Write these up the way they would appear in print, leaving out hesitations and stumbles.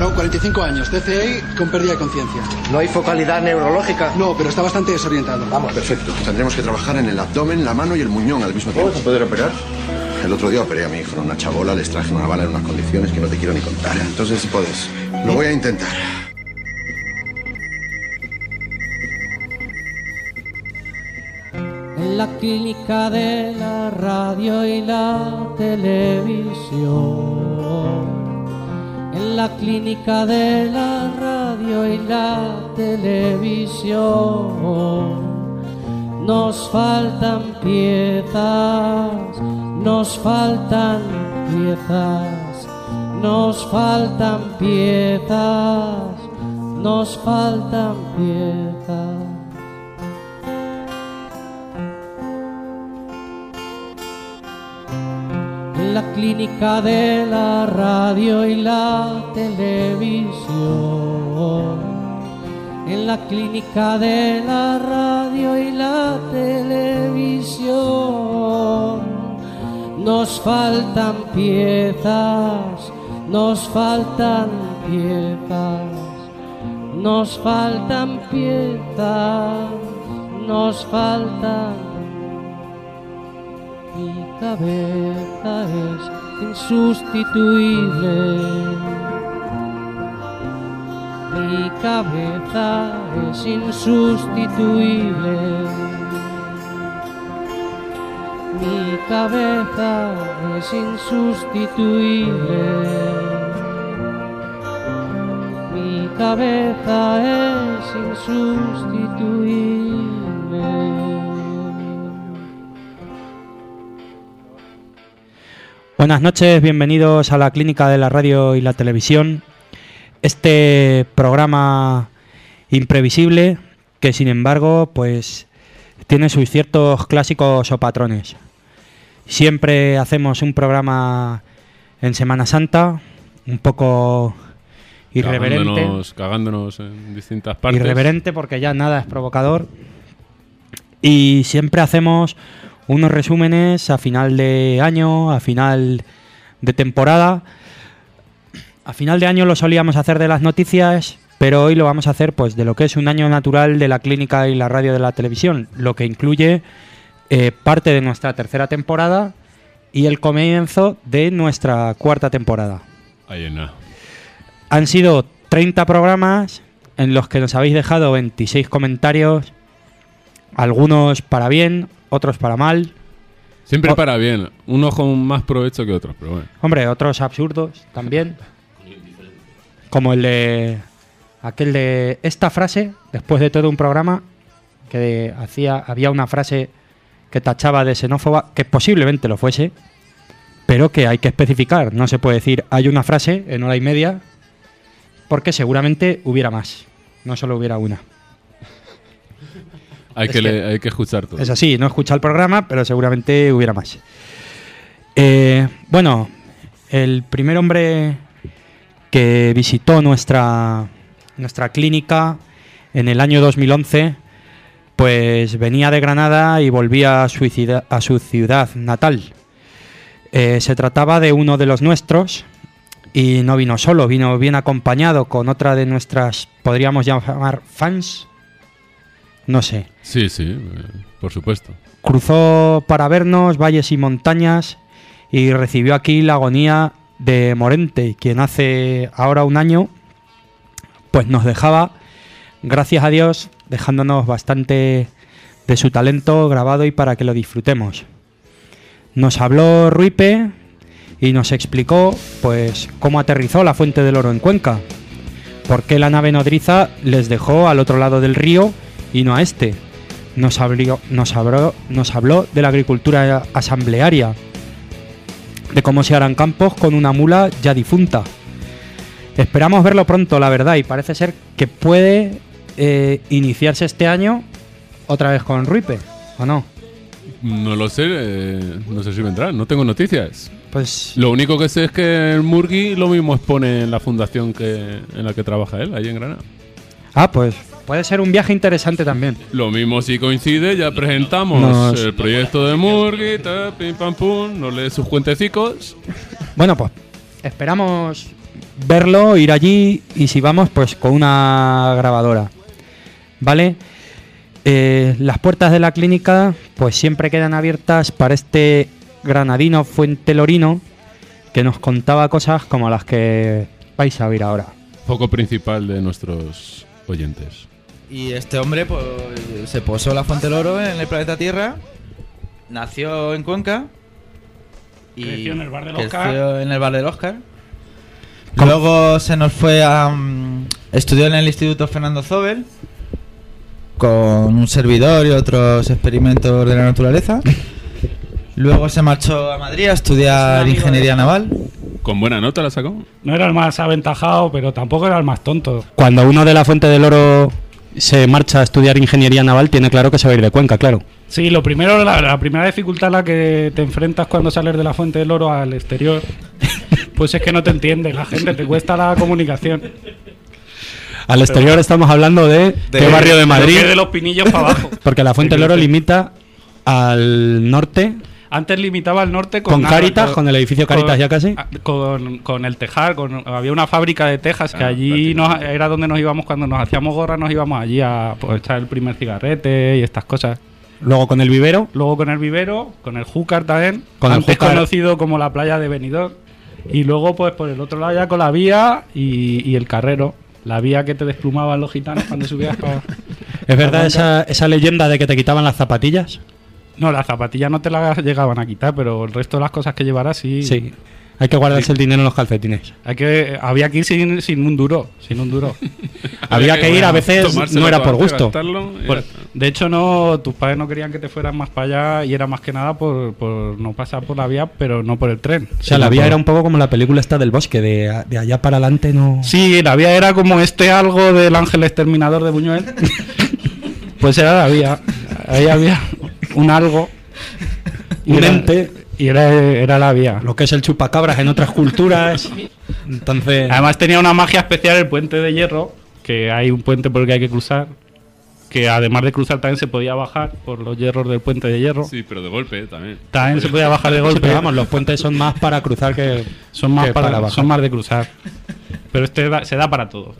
Claro, 45 años, TCA con pérdida de conciencia. ¿No hay focalidad neurológica? No, pero está bastante desorientado. Vamos. Perfecto. Tendremos que trabajar en el abdomen, la mano y el muñón al mismo tiempo. ¿Vamos a poder operar? El otro día operé a mi hijo en una chabola, les traje una bala en unas condiciones que no te quiero ni contar. Entonces, si puedes, lo voy a intentar. En la clínica de la radio y la televisión. En la clínica de la radio y la televisión. Nos faltan piezas, nos faltan piezas, nos faltan piezas, nos faltan piezas. En la clínica de la radio y la televisión. En la clínica de la radio y la televisión. Nos faltan piezas, nos faltan piezas, nos faltan piezas, nos faltan. Mi cabeza es insustituible. Mi cabeza es insustituible. Mi cabeza es insustituible. Mi cabeza es insustituible. Buenas noches, bienvenidos a la Clínica de la Radio y la Televisión. Este programa imprevisible que, sin embargo, pues tiene sus ciertos clásicos o patrones. Siempre hacemos un programa en Semana Santa, un poco irreverente. Cagándonos en distintas partes. Irreverente porque ya nada es provocador. Y siempre hacemos unos resúmenes a final de año, a final de temporada. A final de año lo solíamos hacer de las noticias, pero hoy lo vamos a hacer pues de lo que es un año natural de la Clínica y la Radio de la Televisión, lo que incluye parte de nuestra tercera temporada y el comienzo de nuestra cuarta temporada. Ahí en nada. Han sido 30 programas en los que nos habéis dejado 26 comentarios, algunos para bien, otros para mal. Siempre para bien, unos con más provecho que otros, pero bueno. Hombre, otros absurdos también. Como el de aquel de esta frase, después de todo un programa, que había una frase que tachaba de xenófoba, que posiblemente lo fuese, pero que hay que especificar. No se puede decir hay una frase en hora y media, porque seguramente hubiera más, no solo hubiera una. Hay que escuchar todo. Es así, no escucha el programa, pero seguramente hubiera más. Bueno, el primer hombre que visitó nuestra clínica en el año 2011, pues venía de Granada y volvía a su ciudad natal. Se trataba de uno de los nuestros y no vino solo, vino bien acompañado con otra de nuestras, podríamos llamar fans, no sé. Sí, por supuesto. Cruzó para vernos valles y montañas y recibió aquí la agonía de Morente, quien hace ahora un año pues nos dejaba, gracias a Dios, dejándonos bastante de su talento grabado y para que lo disfrutemos. Nos habló Ruipe y nos explicó pues cómo aterrizó la Fuente del Oro en Cuenca, por qué la nave nodriza les dejó al otro lado del río y no a este. Nos habló de la agricultura asamblearia, de cómo se harán campos con una mula ya difunta. Esperamos verlo pronto, la verdad, y parece ser que puede iniciarse este año otra vez con Ruipe, ¿o no? No lo sé, no sé si vendrá, no tengo noticias. Pues lo único que sé es que el Murgui lo mismo expone en la fundación en la que trabaja él, ahí en Granada. Ah, pues puede ser un viaje interesante también. Lo mismo si coincide, ya presentamos el proyecto de Murgui, pim pam pum, nos lee sus cuentecicos. Bueno, pues esperamos verlo, ir allí y si vamos, pues con una grabadora. ¿Vale? Las puertas de la clínica pues siempre quedan abiertas para este granadino fuentelorino que nos contaba cosas como las que vais a oír ahora. Foco principal de nuestros oyentes. Y este hombre pues, se posó la Fuente del Oro en el planeta Tierra, nació en Cuenca y creció en el bar del creció Oscar. en el bar del Oscar. Luego se nos fue a... estudió en el Instituto Fernando Zobel con un servidor y otros experimentos de la naturaleza. Luego se marchó a Madrid a estudiar ingeniería naval. ¿Con buena nota la sacó? No era el más aventajado, pero tampoco era el más tonto. Cuando uno de la Fuente del Oro se marcha a estudiar ingeniería naval, tiene claro que se va a ir de Cuenca, claro. Sí, lo primero, la primera dificultad a la que te enfrentas cuando sales de la Fuente del Oro al exterior, pues es que no te entiende la gente, te cuesta la comunicación. Al exterior estamos hablando de qué barrio de Madrid, De los Pinillos para abajo. porque la Fuente del Oro limita al norte Antes limitaba al norte con Cáritas, con el edificio Cáritas ya casi. Con el Tejar, había una fábrica de tejas que allí era donde nos íbamos cuando nos hacíamos gorras, nos íbamos allí a pues, echar el primer cigarrete y estas cosas. Luego con el vivero. Luego con el vivero, con el Júcar también, Con el antes Júcar. conocido como la playa de Benidorm. Y luego pues por el otro lado ya con la vía y el carrero. La vía que te desplumaban los gitanos cuando subías para... ¿Es verdad esa leyenda de que te quitaban las zapatillas? No, las zapatillas no te las llegaban a quitar, pero el resto de las cosas que llevaras sí. Sí. Hay que guardarse el dinero en los calcetines. Había que ir sin un duro. Había que ir, a veces no era por gusto. De hecho, no, tus padres no querían que te fueras más para allá y era más que nada por no pasar por la vía, pero no por el tren. O sea, la vía era un poco como la película esta del bosque, de allá para adelante no... Sí, la vía era como algo del ángel exterminador de Buñuel. Pues era la vía. Ahí había un algo. Un ente. Y era la vía. Lo que es el chupacabras en otras culturas. Entonces... Además tenía una magia especial el puente de hierro, que hay un puente por el que hay que cruzar, que además de cruzar también se podía bajar por los hierros del puente de hierro. Sí, pero de golpe también. También se podía bajar de Sí, golpe. pero vamos, los puentes son más para cruzar que son más que para bajar. son más de cruzar. Pero se da para todo.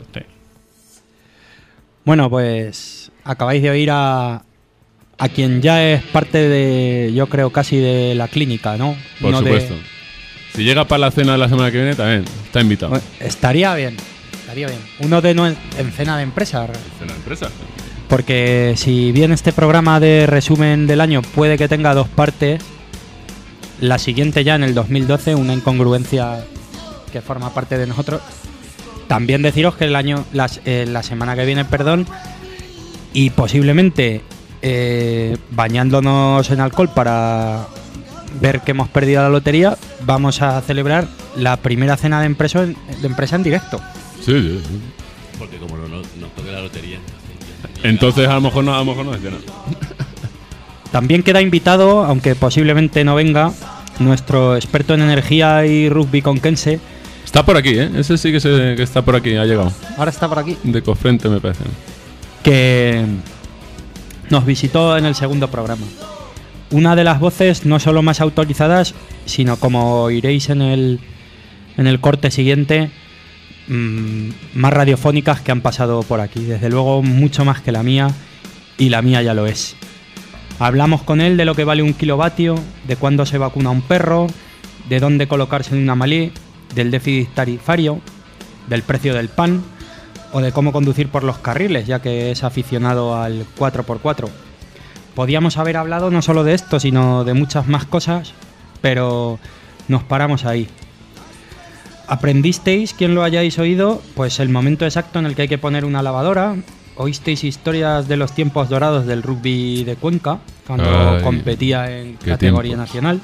Bueno, pues acabáis de oír a quien ya es parte de, yo creo, casi de la clínica, ¿no? Por No supuesto. Si llega para la cena de la semana que viene, también está invitado. Bueno, estaría bien. Uno de en cena de empresa. En la empresa. Porque si bien este programa de resumen del año puede que tenga dos partes, la siguiente ya en el 2012, una incongruencia que forma parte de nosotros. También deciros que la semana que viene, y posiblemente bañándonos en alcohol para ver que hemos perdido la lotería, vamos a celebrar la primera cena de empresa en directo. Sí. Porque como no toque la lotería. Entonces a lo mejor no es nada. También queda invitado, aunque posiblemente no venga, nuestro experto en energía y rugby conquense. Está por aquí, ¿eh? Ese sí que está por aquí, ha llegado. Ahora está por aquí. De Cofrente, me parece. Que nos visitó en el segundo programa. Una de las voces no solo más autorizadas, sino como oiréis en el corte siguiente, más radiofónicas que han pasado por aquí. Desde luego mucho más que la mía, y la mía ya lo es. Hablamos con él de lo que vale un kilovatio, de cuándo se vacuna un perro, de dónde colocarse en una malí, del déficit tarifario, del precio del pan o de cómo conducir por los carriles, ya que es aficionado al 4x4. Podíamos haber hablado no solo de esto, sino de muchas más cosas, pero nos paramos ahí. ¿Aprendisteis, quien lo hayáis oído, pues el momento exacto en el que hay que poner una lavadora? ¿Oísteis historias de los tiempos dorados del rugby de Cuenca, cuando competía en categoría nacional?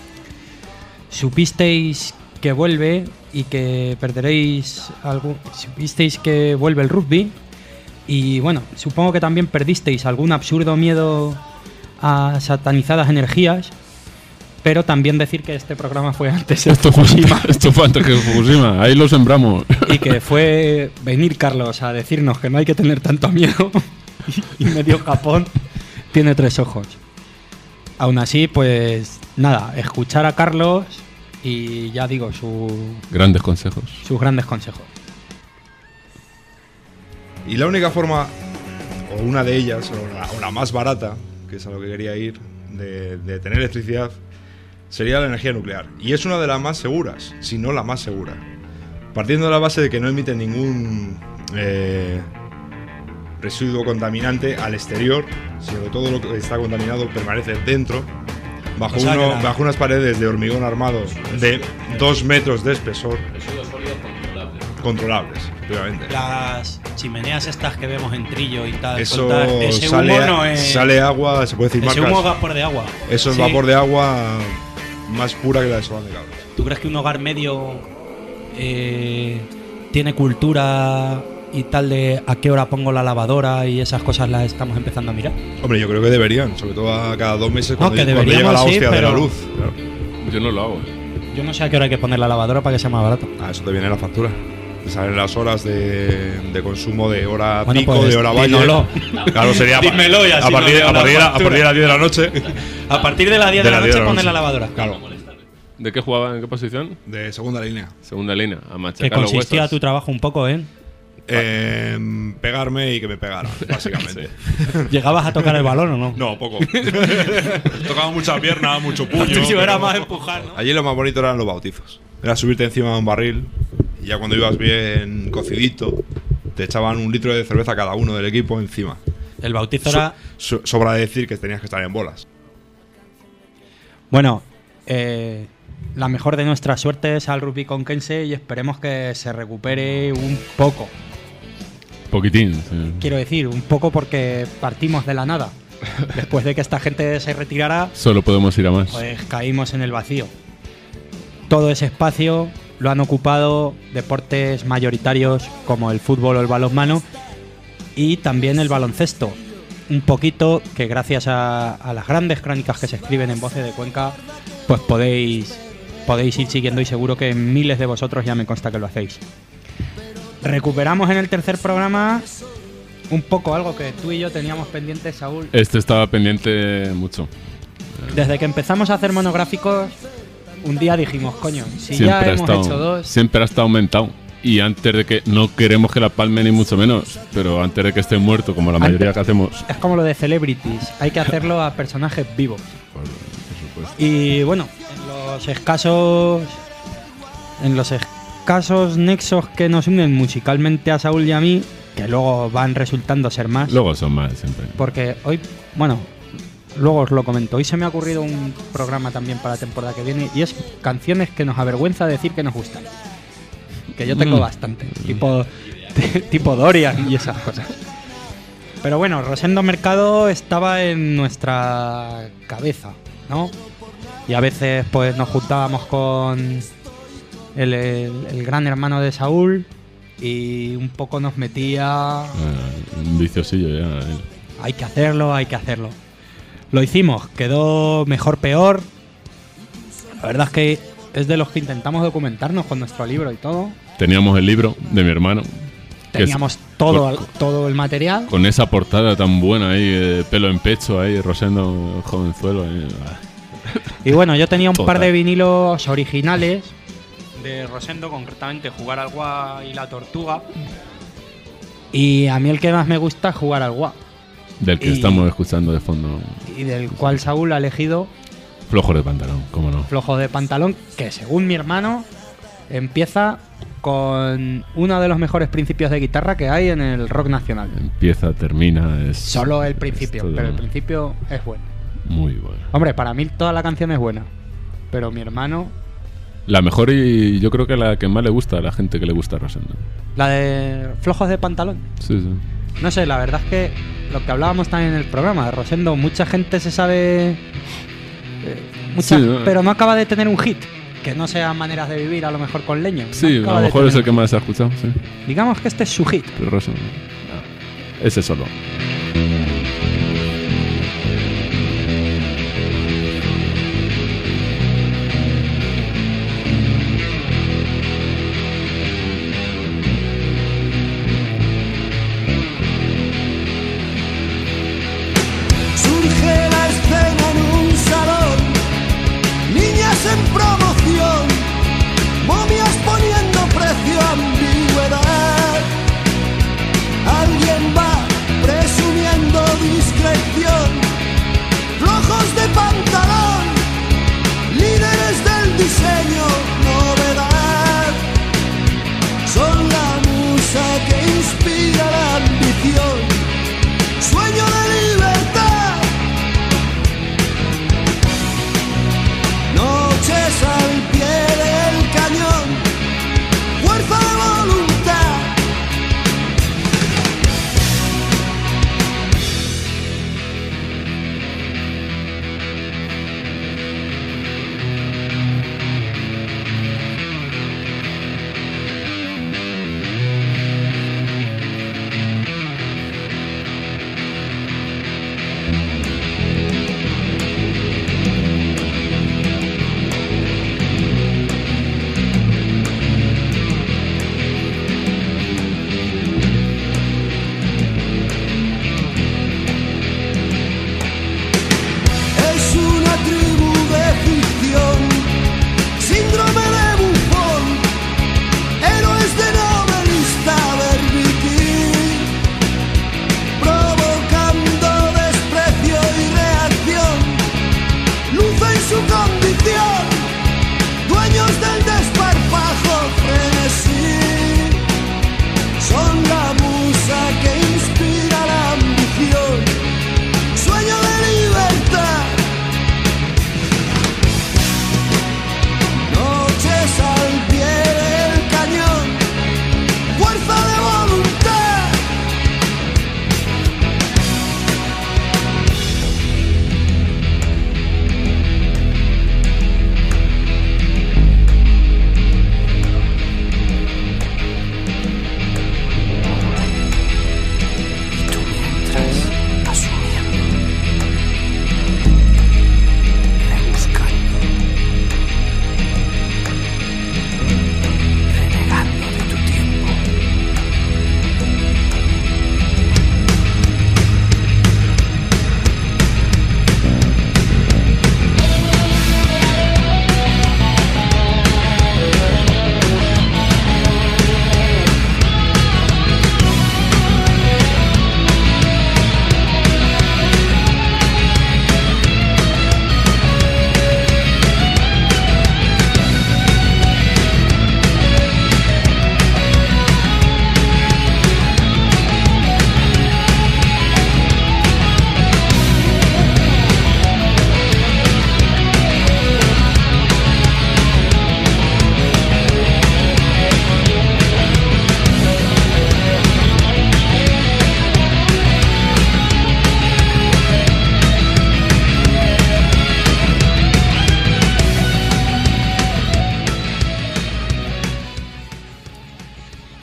¿Supisteis que vuelve y que perderéis algo? ¿Supisteis que vuelve el rugby? Y bueno, supongo que también perdisteis algún absurdo miedo a satanizadas energías, pero también decir que este programa fue antes de Fukushima. Esto fue antes que Fukushima, ahí lo sembramos. Y que fue venir Carlos a decirnos que no hay que tener tanto miedo y medio Japón tiene 3 ojos. Aún así, pues nada, escuchar a Carlos y ya digo, Grandes consejos. sus grandes consejos. Y la única forma, o una de ellas, o la más barata, que es a lo que quería ir, de tener electricidad, sería la energía nuclear. Y es una de las más seguras, si no la más segura. Partiendo de la base de que no emite ningún residuo contaminante al exterior, sino que todo lo que está contaminado permanece dentro, bajo, bajo unas paredes de hormigón armado de 2 metros de espesor. Residuos sólidos controlables, obviamente. Las chimeneas estas que vemos en Trillo y tal. Eso ese sale, humo no es. Sale agua, se puede decir Ese marcas. humo es vapor de agua. Eso es Sí. vapor de agua más pura que la de Solán de Cabras. ¿Tú crees que un hogar medio tiene cultura y tal de a qué hora pongo la lavadora y esas cosas las estamos empezando a mirar? Hombre, yo creo que deberían, sobre todo a cada 2 meses No, cuando, que cuando llega la deberíamos, sí, hostia de la pero- luz. Claro. Yo no lo hago. Yo no sé a qué hora hay que poner la lavadora para que sea más barato. Ah, eso te viene en la factura. Te salen las horas de consumo de hora Bueno, pico, pues, de hora valle. dímelo. Claro, sería Dímelo y así a partir, no veo a la partir de la- a factura. partir de las 10 de la noche. A partir de las 10 de la noche poner la lavadora. Claro, ¿De qué jugaba? ¿En qué posición? de segunda línea. Segunda línea, a Que machacar los consistía huesos. tu trabajo un poco, ¿eh? Pegarme y que me pegaran, básicamente. ¿Llegabas a tocar el balón o no? No, poco. Tocaba mucha pierna, mucho puño. Tuyo era pero- más empujar, ¿no? Allí lo más bonito eran los bautizos. Era subirte encima de un barril y ya cuando ibas bien cocidito, te echaban 1 litro de cerveza cada uno del equipo encima. El bautizo era. Sobra decir que tenías que estar en bolas. Bueno, la mejor de nuestras suertes al rugby conquense y esperemos que se recupere un poco. Poquitín. Sí. Quiero decir, un poco porque partimos de la nada. Después de que esta gente se retirara, Solo podemos ir a más. pues caímos en el vacío. Todo ese espacio lo han ocupado deportes mayoritarios como el fútbol o el balonmano y también el baloncesto. Un poquito que gracias a las grandes crónicas que se escriben en Voces de Cuenca, pues podéis ir siguiendo y seguro que miles de vosotros ya me consta que lo hacéis. Recuperamos en el tercer programa un poco algo que tú y yo teníamos pendiente, Saúl. Este estaba pendiente mucho. Desde que empezamos a hacer monográficos, un día dijimos, coño, si Siempre ya ha hemos estado, hecho 2, siempre ha estado aumentado. Y antes de que no queremos que la palme ni mucho menos, pero antes de que esté muerto, como la mayoría que hacemos. es como lo de celebrities, hay que hacerlo a personajes vivos. Por supuesto. Y bueno, en los escasos nexos que nos unen musicalmente a Saúl y a mí, que luego van resultando ser más, Luego son más siempre. porque hoy, bueno, luego os lo comento, hoy se me ha ocurrido un programa también para la temporada que viene y es canciones que nos avergüenza decir que nos gustan. Que yo tengo bastante, tipo Dorian y esas cosas. Pero bueno, Rosendo Mercado estaba en nuestra cabeza, ¿no? Y a veces pues nos juntábamos con el gran hermano de Saúl y un poco nos metía... Un viciosillo ya. Hay que hacerlo, hay que hacerlo. Lo hicimos, quedó mejor, peor. La verdad es que es de los que intentamos documentarnos con nuestro libro y todo. Teníamos el libro de mi hermano. que Teníamos todo el material. Con esa portada tan buena ahí, pelo en pecho ahí, Rosendo jovenzuelo. Ahí. Y bueno, yo tenía un Total. par de vinilos originales de Rosendo, concretamente Jugar al Gua y La Tortuga. Y a mí el que más me gusta es Jugar al Gua. Del que Y- estamos escuchando de fondo. Y del cual Saúl ha elegido Flojos de pantalón, cómo no. Flojo de Pantalón, que según mi hermano empieza con uno de los mejores principios de guitarra que hay en el rock nacional. Empieza, termina, es. Solo el es principio, todo pero el principio es bueno. Muy bueno. Hombre, para mí toda la canción es buena, pero mi hermano, La mejor y yo creo que la que más le gusta a la gente que le gusta a Rosendo. la de Flojos de Pantalón, Sí, sí. no sé, la verdad es que lo que hablábamos también en el programa de Rosendo, mucha gente se sabe, Sí, ¿no? pero no acaba de tener un hit. Que no sea Maneras de Vivir, a lo mejor con Leño. no Sí, a acaba lo de mejor tener es el un que hit. más se ha escuchado, sí. Digamos que este es su hit. Pero Rosendo. Ese solo. Surge la escena en un salón, niñas en promoción,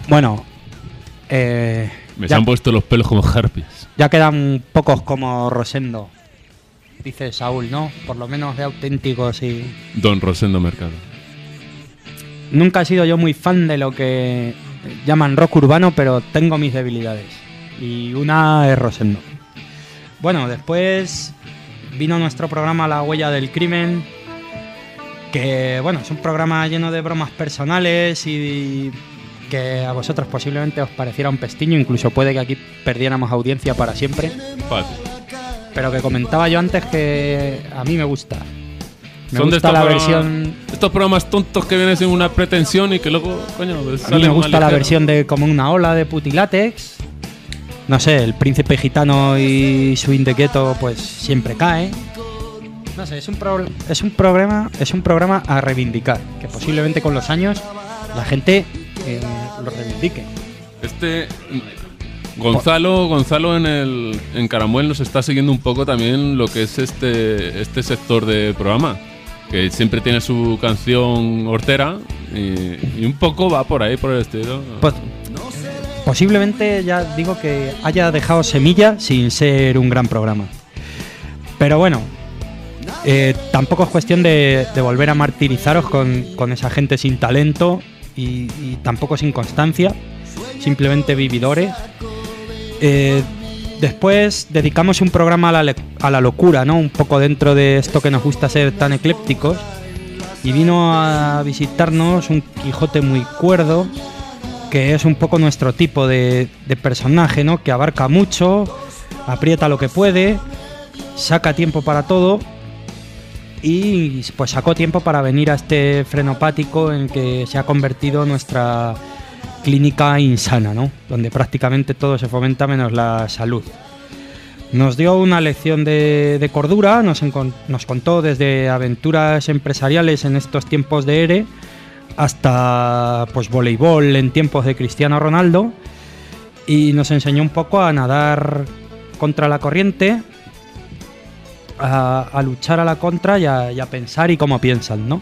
Bueno, Me se han puesto los pelos como harpies. Ya quedan pocos como Rosendo, dice Saúl, ¿no? Por lo menos de auténticos y... Don Rosendo Mercado. Nunca he sido yo muy fan de lo que llaman rock urbano, pero tengo mis debilidades. Y una es Rosendo. Bueno, después vino nuestro programa La Huella del Crimen, que bueno, es un programa lleno de bromas personales y que a vosotros posiblemente os pareciera un pestiño, incluso puede que aquí perdiéramos audiencia para siempre. Fácil. Pero que comentaba yo antes que a mí me gusta. Me Son gusta la versión... Estos programas tontos que vienen sin una pretensión y que luego, coño, pues a mí me gusta la versión de Como una ola de Putilátex. No sé, El Príncipe Gitano y Swing de Gueto pues siempre cae. No sé, es un programa a reivindicar, que posiblemente con los años la gente lo reivindique. Gonzalo en Caramuel nos está siguiendo un poco también lo que es este sector de programa, que siempre tiene su canción hortera y un poco va por ahí, por el estilo. Pues, posiblemente ya digo que haya dejado semilla sin ser un gran programa. Pero bueno, tampoco es cuestión de volver a martirizaros con esa gente sin talento y tampoco sin constancia, simplemente vividores. Después dedicamos un programa a la locura, ¿no? Un poco dentro de esto que nos gusta ser tan eclépticos. Y vino a visitarnos un Quijote muy cuerdo, que es un poco nuestro tipo de personaje, ¿no? Que abarca mucho, aprieta lo que puede, saca tiempo para todo. Y pues sacó tiempo para venir a este frenopático en que se ha convertido nuestra clínica insana, ¿no? Donde prácticamente todo se fomenta menos la salud. Nos dio una lección de cordura, nos contó desde aventuras empresariales en estos tiempos de ERE hasta pues voleibol en tiempos de Cristiano Ronaldo, y nos enseñó un poco a nadar contra la corriente, a luchar a la contra y a pensar y cómo piensan, ¿no?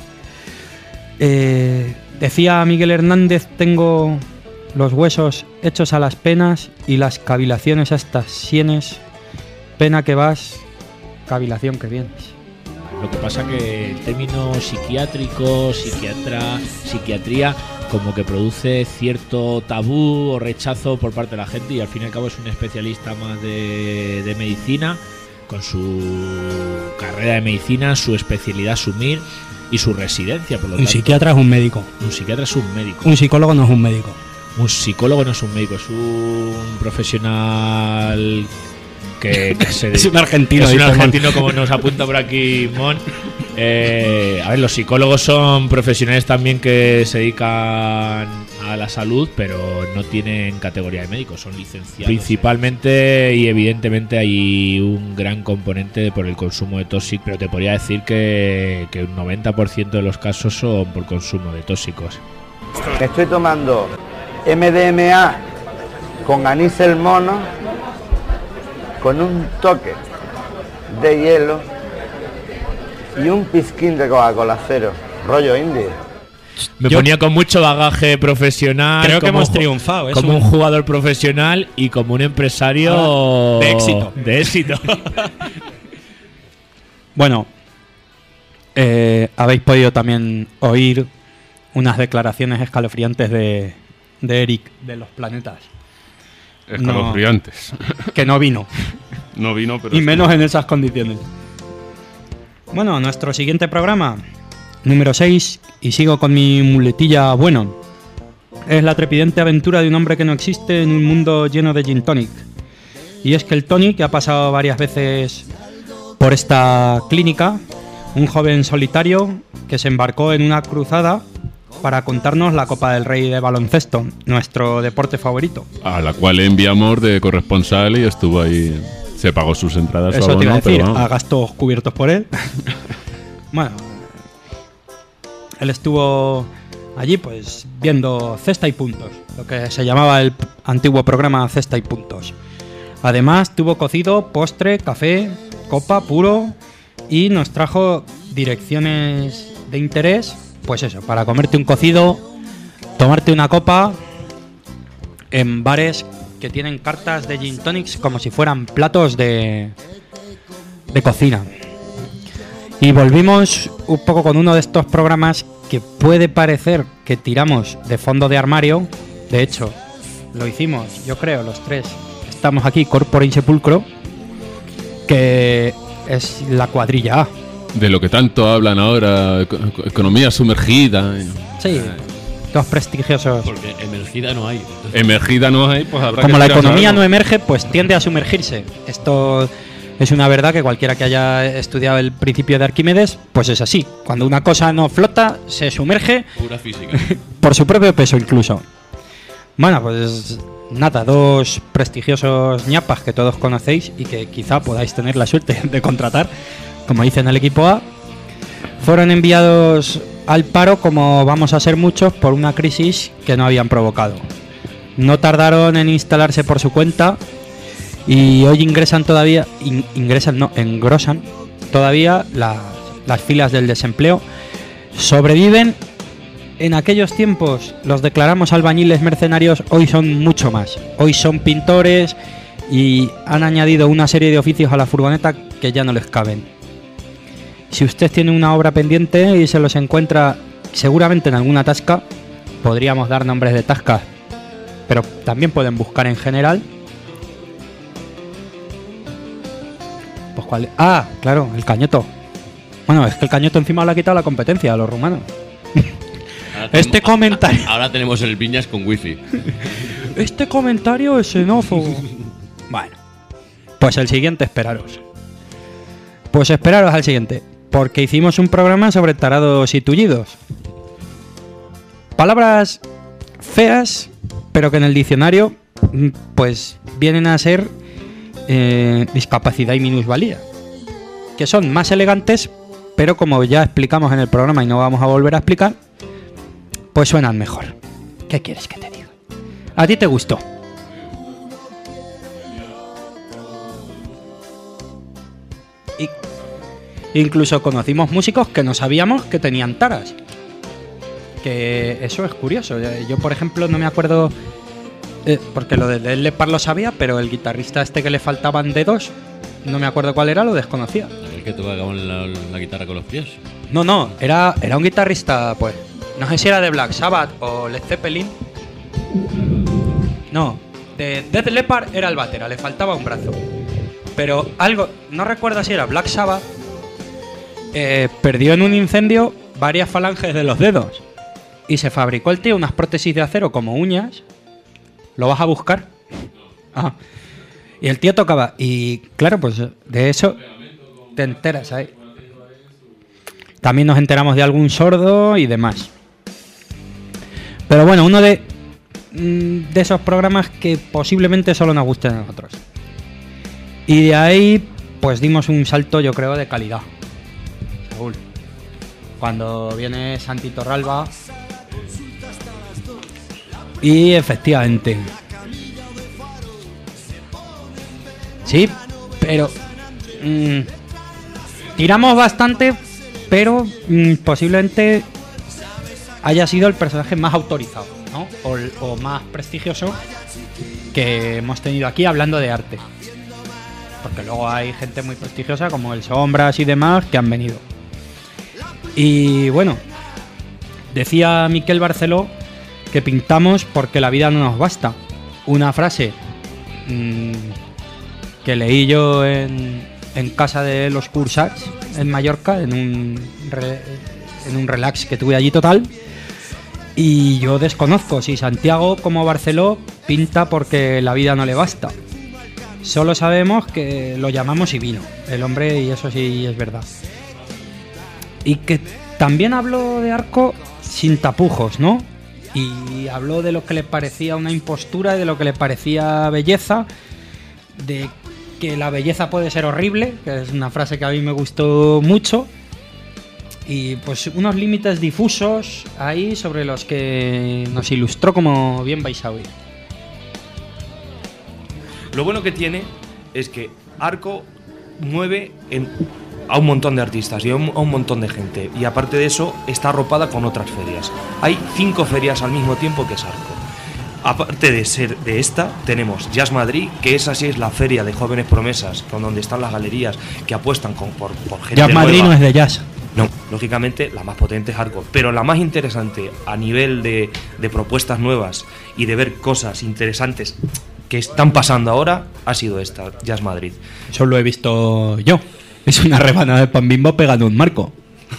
Decía Miguel Hernández: tengo los huesos hechos a las penas y las cavilaciones a estas sienes. Pena que vas, cavilación que vienes. Lo que pasa que el término psiquiátrico, psiquiatría, como que produce cierto tabú o rechazo por parte de la gente, y al fin y al cabo es un especialista más de medicina, con su carrera de medicina, su especialidad asumir y su residencia. Por lo tanto, psiquiatra es un médico. Un psiquiatra es un médico. Un psicólogo no es un médico. Un psicólogo no es un médico, es un profesional que es un argentino. Es un argentino, como nos apunta por aquí Mon. A ver, los psicólogos son profesionales también que se dedican a la salud, pero no tienen categoría de médicos, son licenciados. Principalmente y evidentemente hay un gran componente por el consumo de tóxicos, pero te podría decir que un 90% de los casos son por consumo de tóxicos. Me estoy tomando MDMA con anís el mono, con un toque de hielo y un pizquín de Coca-Cola cero, rollo indie. Me ponía con mucho bagaje profesional. Creo que hemos triunfado. Como un jugador profesional y como un empresario de éxito. Bueno, habéis podido también oír unas declaraciones escalofriantes de Eric de Los Planetas. Escalofriantes. Que no vino. No vino, pero... Y menos en esas condiciones. Bueno, nuestro siguiente programa, número 6, y sigo con mi muletilla bueno, es la trepidante aventura de un hombre que no existe en un mundo lleno de gin tonic. Y es que el Tony, que ha pasado varias veces por esta clínica, un joven solitario que se embarcó en una cruzada para contarnos la Copa del Rey de baloncesto, nuestro deporte favorito. A la cual le enviamos de corresponsal y estuvo ahí, se pagó sus entradas. Eso te iba a decir, a gastos cubiertos por él. Bueno, él estuvo allí pues viendo Cesta y Puntos, lo que se llamaba el antiguo programa Cesta y Puntos. Además tuvo cocido, postre, café, copa, puro, y nos trajo direcciones de interés, pues eso, para comerte un cocido, tomarte una copa en bares que tienen cartas de gin tonics como si fueran platos de cocina. Y volvimos un poco con uno de estos programas que puede parecer que tiramos de fondo de armario. De hecho, lo hicimos, yo creo, los tres. Estamos aquí, Corpore Insepulcro, que es la cuadrilla A. De lo que tanto hablan ahora, economía sumergida. Sí, dos prestigiosos. Porque emergida no hay. Emergida no hay, pues habrá Como que la tirar economía algo. no emerge, pues tiende a sumergirse. Esto es una verdad que cualquiera que haya estudiado el principio de Arquímedes, pues es así. Cuando una cosa no flota, se sumerge Pura física. por su propio peso incluso. Bueno, pues nada, dos prestigiosos ñapas que todos conocéis y que quizá podáis tener la suerte de contratar, como dicen el equipo A, fueron enviados al paro, como vamos a ser muchos, por una crisis que no habían provocado. No tardaron en instalarse por su cuenta y hoy engrosan todavía las filas del desempleo. Sobreviven. En aquellos tiempos los declaramos albañiles mercenarios, hoy son mucho más. Hoy son pintores y han añadido una serie de oficios a la furgoneta que ya no les caben. Si usted tiene una obra pendiente y se los encuentra seguramente en alguna tasca, podríamos dar nombres de tascas, pero también pueden buscar en general. Pues ¿cuál? Ah, claro, el cañoto. Bueno, es que el cañoto encima le ha quitado la competencia a los rumanos. Este comentario. Ahora tenemos el Viñas con wifi. Este comentario es xenófobo. Bueno, pues el siguiente esperaros. Pues esperaros al siguiente, porque hicimos un programa sobre tarados y tullidos. Palabras feas, pero que en el diccionario pues vienen a ser discapacidad y minusvalía. Que son más elegantes, pero como ya explicamos en el programa y no vamos a volver a explicar, pues suenan mejor. ¿Qué quieres que te diga? ¿A ti te gustó? Y incluso conocimos músicos que no sabíamos que tenían taras. Que eso es curioso. Yo, por ejemplo, no me acuerdo, porque lo de Def Leppard lo sabía, pero el guitarrista este que le faltaban dedos, no me acuerdo cuál era, lo desconocía. El que toca con la guitarra con los pies. No, era un guitarrista, pues, no sé si era de Black Sabbath o Led Zeppelin. No, de Def Leppard era el batera, le faltaba un brazo. Pero algo, no recuerdo si era Black Sabbath, perdió en un incendio varias falanges de los dedos. Y se fabricó el tío unas prótesis de acero como uñas. ¿Lo vas a buscar? Ah. Y el tío tocaba. Y claro, pues de eso te enteras ahí. También nos enteramos de algún sordo y demás. Pero bueno, uno de esos programas que posiblemente solo nos gusten a nosotros. Y de ahí, pues dimos un salto, yo creo, de calidad. Saúl. Cuando viene Santi Torralba. Y efectivamente. Sí, pero tiramos bastante, pero posiblemente haya sido el personaje más autorizado, ¿no? O más prestigioso que hemos tenido aquí hablando de arte. Porque luego hay gente muy prestigiosa como el Sombras y demás que han venido. Y bueno, decía Miquel Barceló que pintamos porque la vida no nos basta. Una frase que leí yo en casa de los Cursats en Mallorca, en un relax que tuve allí total. Y yo desconozco si Santiago, como Barceló, pinta porque la vida no le basta. Solo sabemos que lo llamamos y vino el hombre, y eso sí es verdad. Y que también habló de Arco sin tapujos, ¿no? Y habló de lo que le parecía una impostura y de lo que le parecía belleza, de que la belleza puede ser horrible, que es una frase que a mí me gustó mucho, y pues unos límites difusos ahí sobre los que nos ilustró, como bien vais a oír. Lo bueno que tiene es que Arco mueve a un montón de artistas y a un montón de gente, y aparte de eso está arropada con otras ferias. Hay 5 ferias al mismo tiempo que es Arco. aparte de ser de esta, tenemos Jazz Madrid, que esa sí es la feria de jóvenes promesas, con donde están las galerías que apuestan por gente Jazz Madrid nueva. no es de jazz. No, lógicamente la más potente es Hardcore, pero la más interesante a nivel de propuestas nuevas y de ver cosas interesantes que están pasando ahora ha sido esta, Jazz Madrid. Eso lo he visto yo. Es una rebanada de pan Bimbo pegando un marco.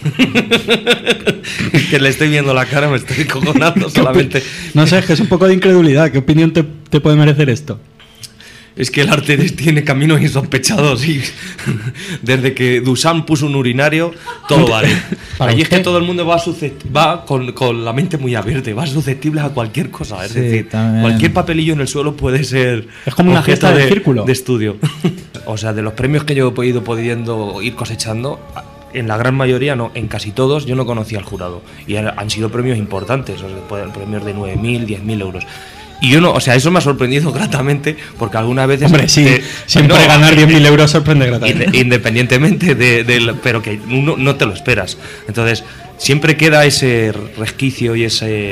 Que le estoy viendo la cara, me estoy cojonando solamente. No sé, es que es un poco de incredulidad. ¿Qué opinión te puede merecer esto? Es que el arte tiene caminos insospechados y desde que Duchamp puso un urinario, todo vale. Allí es que todo el mundo va con la mente muy abierta, va susceptible a cualquier cosa. Es decir, también. cualquier papelillo en el suelo puede ser. Es como una objeto gesta del círculo. de estudio. O sea, de los premios que yo he ido pudiendo ir cosechando, en la gran mayoría, no, en casi todos, yo no conocía al jurado. Y han sido premios importantes, o sea, premios de 9.000, 10.000 euros. Y yo no, o sea, eso me ha sorprendido gratamente, porque algunas veces. Hombre, sí, siempre ganar 10.000 euros sorprende gratamente. Independientemente pero que uno no te lo esperas. Entonces, siempre queda ese resquicio y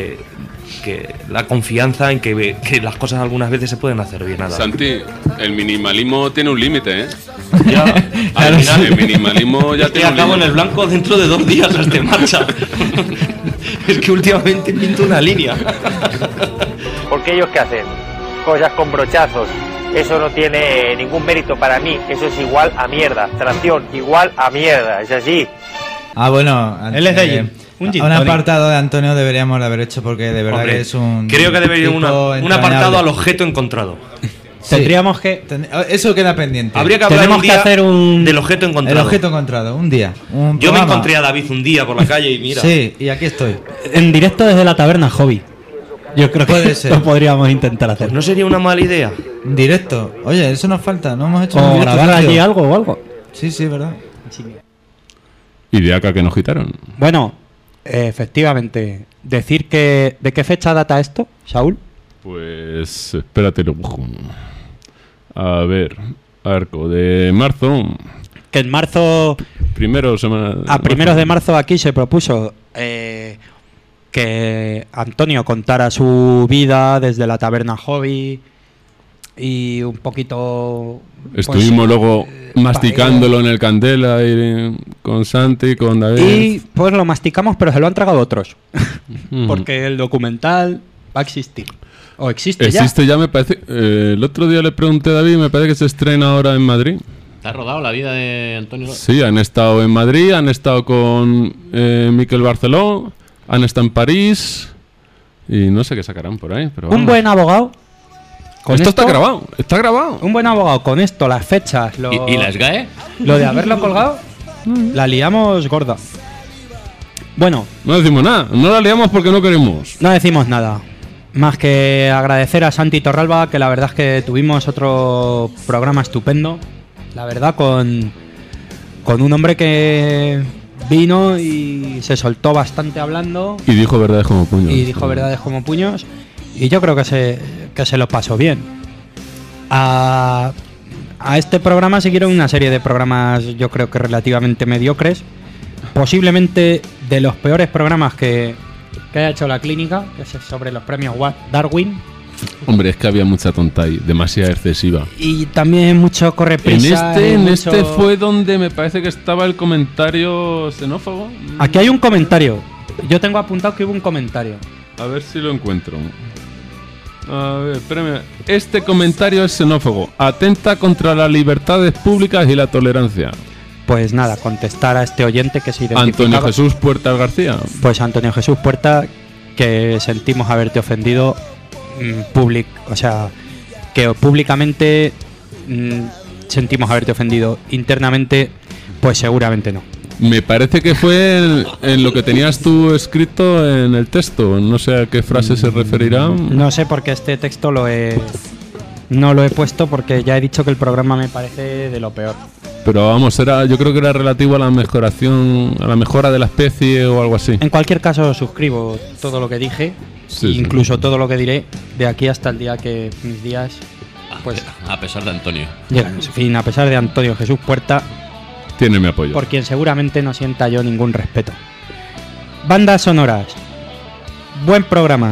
la confianza en que las cosas algunas veces se pueden hacer bien. Santi, el minimalismo tiene un límite, ¿eh? Ya, al final, el minimalismo ya tiene un acabo en límite. el blanco dentro de 2 días hasta marcha. Es que últimamente pinto una línea. Porque ellos qué hacen, cosas con brochazos, eso no tiene ningún mérito para mí, eso es igual a mierda, tracción igual a mierda, es así. Ah, bueno, Él es de allí. Un gin tonic. apartado de Antonio deberíamos de haber hecho porque de verdad Hombre, que es un. creo que debería tipo un entrañable. apartado al objeto encontrado. Sí. Tendríamos que. Eso queda pendiente. Habría que hablar Tenemos un que día hacer del objeto encontrado. El objeto encontrado, un día. Yo me programa. encontré a David un día por la calle y mira. Sí, y aquí estoy. En directo desde la taberna Hobby. Yo creo que Puede ser. lo podríamos intentar hacer. Pues no sería una mala idea. En directo. Oye, eso nos falta, no hemos hecho un O directo, grabar Sergio. allí algo o algo. Sí, sí, verdad. Ideaca que nos quitaron. Bueno, efectivamente. Decir que. ¿De qué fecha data esto, Saúl? Pues espérate, lo busco. A ver, Arco, de marzo. Que en marzo. Primero semana. A primeros de marzo aquí se propuso que Antonio contara su vida desde la taberna Hobby y un poquito. Estuvimos luego masticándolo en el Candela y con Santi, con David. Y pues lo masticamos, pero se lo han tragado otros. Porque el documental va a existir. O existe ya. Existe ya, me parece. El otro día le pregunté a David, me parece que se estrena ahora en Madrid. ¿Te ha rodado la vida de Antonio? Sí, han estado en Madrid, han estado con Miquel Barceló, han estado en París y no sé qué sacarán por ahí. Pero Un vamos. buen abogado. Esto está grabado, está grabado. Un buen abogado con esto, las fechas, ¿Y la SGAE? lo de haberlo colgado, la liamos gorda. Bueno, No decimos nada, no la liamos porque no queremos. no decimos nada. Más que agradecer a Santi Torralba, que la verdad es que tuvimos otro programa estupendo. La verdad, con un hombre que vino y se soltó bastante hablando. Y dijo verdades como puños. Y dijo verdades como puños. Y yo creo que se lo pasó bien. A este programa siguieron una serie de programas, yo creo que relativamente mediocres. Posiblemente de los peores programas que haya hecho la clínica, que es sobre los premios Darwin. Hombre, es que había mucha tonta ahí, demasiado excesiva. Y también mucho correprisa. En este fue donde me parece que estaba el comentario xenófobo. Aquí hay un comentario. Yo tengo apuntado que hubo un comentario. A ver si lo encuentro. A ver, espérame. Este comentario es xenófobo. Atenta contra las libertades públicas y la tolerancia. Pues nada, contestar a este oyente que se identificaba. Antonio Jesús Puertas García. Pues Antonio Jesús Puerta, que sentimos haberte ofendido o sea, que públicamente sentimos haberte ofendido. Internamente, pues seguramente no. Me parece que fue en lo que tenías tú escrito en el texto. No sé a qué frase se referirá. No sé por qué este texto no lo he puesto, porque ya he dicho que el programa me parece de lo peor. Pero vamos, yo creo que era relativo a la mejora de la especie o algo así. En cualquier caso, suscribo todo lo que dije, incluso todo lo que diré de aquí hasta el día que mis días, pues, a pesar de Antonio. llegan. En fin, a pesar de Antonio Jesús Puerta, tiene mi apoyo. Por quien seguramente no sienta yo ningún respeto. Bandas sonoras. Buen programa.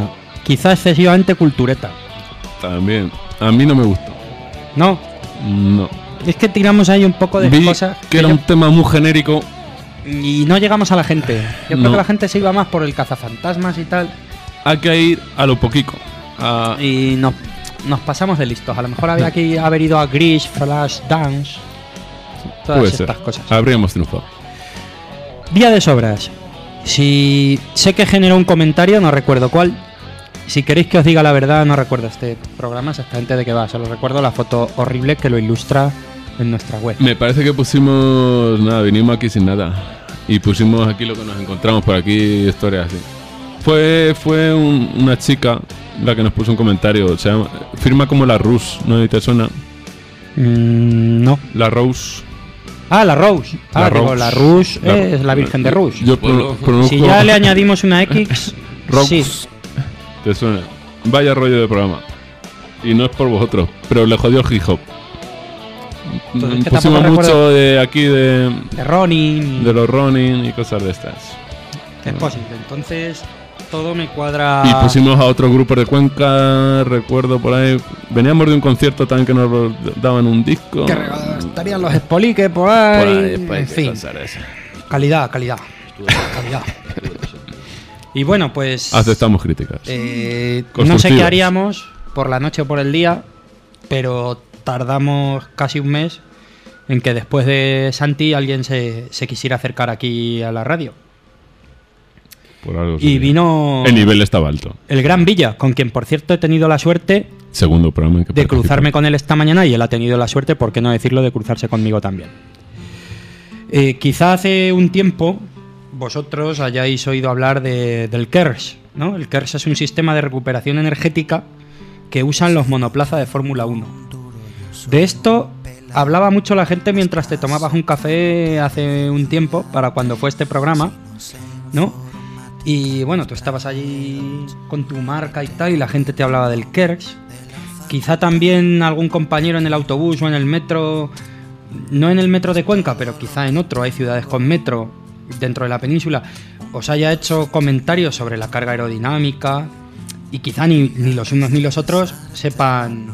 quizá excesivamente cultureta. También. A mí no me gustó. ¿No? No. Es que tiramos ahí un poco de Vi cosas que era un tema muy genérico. y no llegamos a la gente. Yo creo No. que la gente se iba más por el cazafantasmas y tal. Hay que ir a lo poquito. Y nos pasamos de listos. A lo mejor había que haber ido a Grease, Flash Dance, todas Puede ser. estas cosas. Habríamos triunfado. Vía de sobras. Si sé que generó un comentario, no recuerdo cuál. Si queréis que os diga la verdad, no recuerdo este programa exactamente de qué va. Solo recuerdo la foto horrible que lo ilustra en nuestra web. Me parece que pusimos... Nada, vinimos aquí sin nada. Y pusimos aquí lo que nos encontramos por aquí, historias así. Fue una chica la que nos puso un comentario. Se llama, firma como la Rus, ¿no? ¿Te suena? No. La Rose. Ah, la Rose. La Digo, Rose. la Rus es la Virgen de Rus. Yo pronuncio... Si ya le añadimos una X, Rose. sí. ¿Te suena? Vaya rollo de programa. Y no es por vosotros, pero le jodió el hip hop. Entonces, es que Pusimos tampoco mucho recuerdo de aquí de Ronin. de los Ronin y cosas de estas. Es posible. Entonces, todo me cuadra. Y pusimos a otro grupo de Cuenca, recuerdo por ahí. Veníamos de un concierto también que nos daban un disco. Que estarían los espoliques por ahí. En fin. Calidad. Calidad. Y bueno, pues. Aceptamos críticas. No sé Constructivas. qué haríamos por la noche o por el día, pero tardamos casi un mes en que después de Santi alguien se quisiera acercar aquí a la radio. Por algo Y sería. vino El nivel estaba alto. el Gran Villa, con quien por cierto he tenido la suerte Segundo programa en que de participé. cruzarme con él esta mañana y él ha tenido la suerte, por qué no decirlo, de cruzarse conmigo también. Quizá hace un tiempo vosotros hayáis oído hablar del KERS, ¿no? El KERS es un sistema de recuperación energética que usan los monoplazas de Fórmula 1. De esto hablaba mucho la gente mientras te tomabas un café hace un tiempo, para cuando fue este programa, ¿no? Y bueno, tú estabas allí con tu marca y tal, y la gente te hablaba del KERS. Quizá también algún compañero en el autobús o en el metro, no en el metro de Cuenca, pero quizá en otro, hay ciudades con metro dentro de la península, os haya hecho comentarios sobre la carga aerodinámica, y quizá ni los unos ni los otros sepan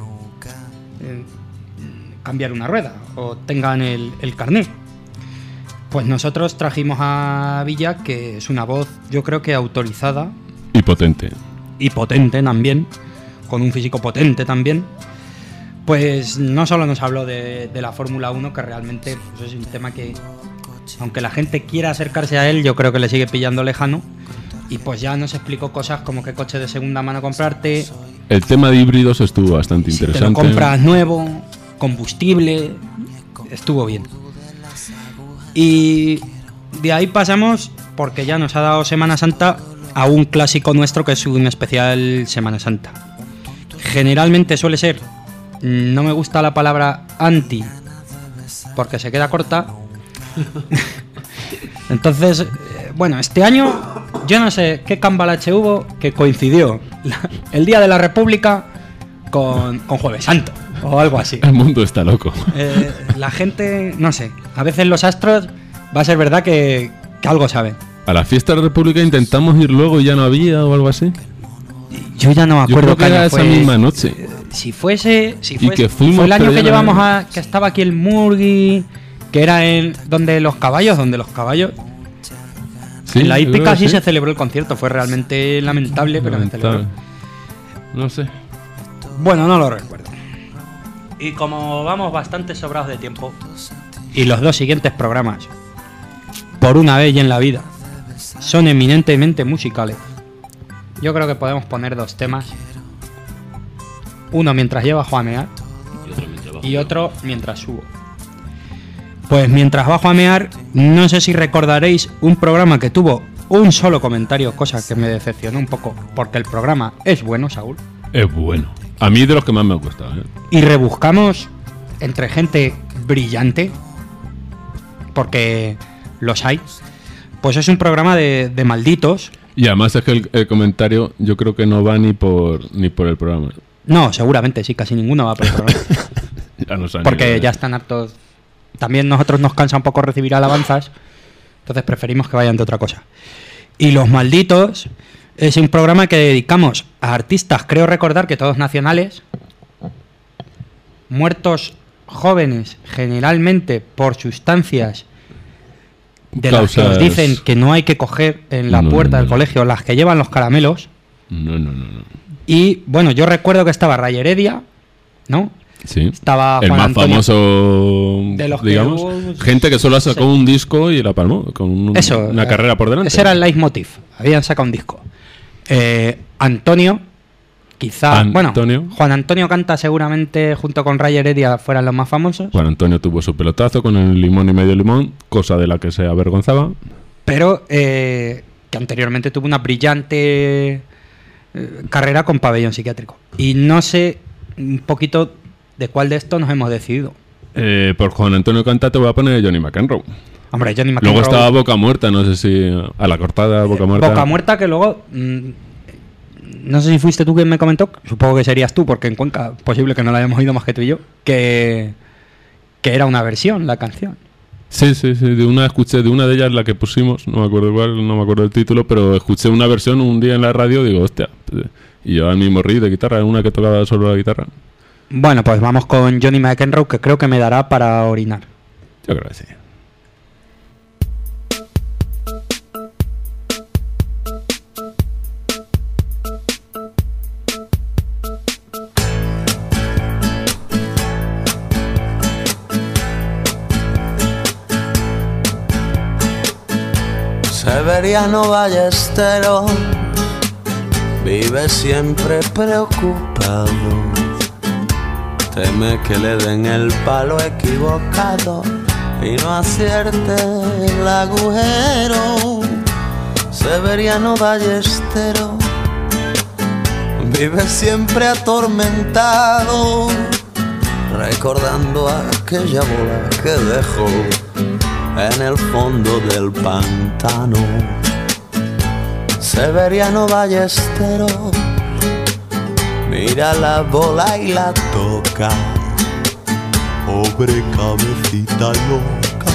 cambiar una rueda o tengan el carné. Pues nosotros trajimos a Villa, que es una voz, yo creo que autorizada Y potente. y potente también, con un físico potente también. Pues no solo nos habló de la Fórmula 1, que realmente pues, es un tema que, aunque la gente quiera acercarse a él, yo creo que le sigue pillando lejano. Y pues ya nos explicó cosas como qué coche de segunda mano comprarte, El tema de híbridos estuvo bastante si te interesante. lo compras nuevo, combustible, estuvo bien. Y de ahí pasamos, porque ya nos ha dado Semana Santa, a un clásico nuestro que es un especial Semana Santa. Generalmente suele ser, no me gusta la palabra anti, porque se queda corta. Entonces, bueno, este año yo no sé qué cambalache hubo que coincidió el Día de la República con Jueves Santo o algo así. El mundo está loco. La gente, no sé, a veces los astros va a ser verdad que algo saben. A la fiesta de la República intentamos ir luego y ya no había o algo así. Yo ya no me Yo acuerdo creo que qué era año esa fue. misma noche. Si fuese que fuimos, fue el año pero que ya no llevamos era. que estaba aquí el Murgui, que era donde los caballos. Sí, En la yo creo hípica que sí sí. se celebró el concierto, fue realmente lamentable, pero se celebró. No sé. Bueno, no lo recuerdo. Y como vamos bastante sobrados de tiempo, y los dos siguientes programas, por una vez y en la vida, son eminentemente musicales, yo creo que podemos poner dos temas. Uno mientras llevo a Juamear y otro mientras subo. Pues mientras bajo a mear, no sé si recordaréis un programa que tuvo un solo comentario, cosa que me decepcionó un poco, porque el programa es bueno, Saúl. Es bueno. A mí de los que más me ha gustado. Y rebuscamos entre gente brillante, porque los hay. Pues es un programa de malditos. Y además es que el comentario yo creo que no va ni por el programa. No, seguramente sí, casi ninguno va por el programa. Ya no saben Porque ni ya están hartos. También nosotros nos cansa un poco recibir alabanzas, entonces preferimos que vayan de otra cosa. Y los malditos Es un programa que dedicamos a artistas, creo recordar que todos nacionales, muertos jóvenes, generalmente por sustancias de las que nos dicen que no hay que coger en la puerta del colegio, las que llevan los caramelos. No. Y bueno, yo recuerdo que estaba Ray Heredia, ¿no? Sí. Estaba el Juan más Antonio, famoso, de los digamos, que, gente que solo sacó un disco y la palmó con una carrera por delante. Ese era el leitmotiv. Habían sacado un disco. Antonio, quizá, Antonio. bueno, Juan Antonio Canta seguramente junto con Ray Heredia fueran los más famosos. Juan Antonio tuvo su pelotazo con el limón y medio limón, cosa de la que se avergonzaba. Pero que anteriormente tuvo una brillante carrera con Pabellón Psiquiátrico. Y no sé un poquito de cuál de estos nos hemos decidido. Por Juan Antonio Canta te voy a poner Johnny McEnroe. Hombre, Johnny McEnroe. Luego estaba Boca Muerta, no sé si a la cortada Boca Muerta. Boca Muerta, que luego no sé si fuiste tú quien me comentó, supongo que serías tú, porque en Cuenca posible que no la hayamos oído más que tú y yo, que era una versión la canción. Sí, de una escuché, de una de ellas la que pusimos, no me acuerdo cuál, no me acuerdo el título, pero escuché una versión un día en la radio, digo, hostia, y yo al mismo río de guitarra, una que tocaba solo la guitarra. Bueno, pues vamos con Johnny McEnroe, que creo que me dará para orinar. Yo creo que sí. Severiano Ballesteros vive siempre preocupado, teme que le den el palo equivocado y no acierte el agujero. Severiano Ballesteros vive siempre atormentado, recordando aquella bola que dejó en el fondo del pantano. Severiano Ballesteros mira la bola y la toca, pobre cabecita loca,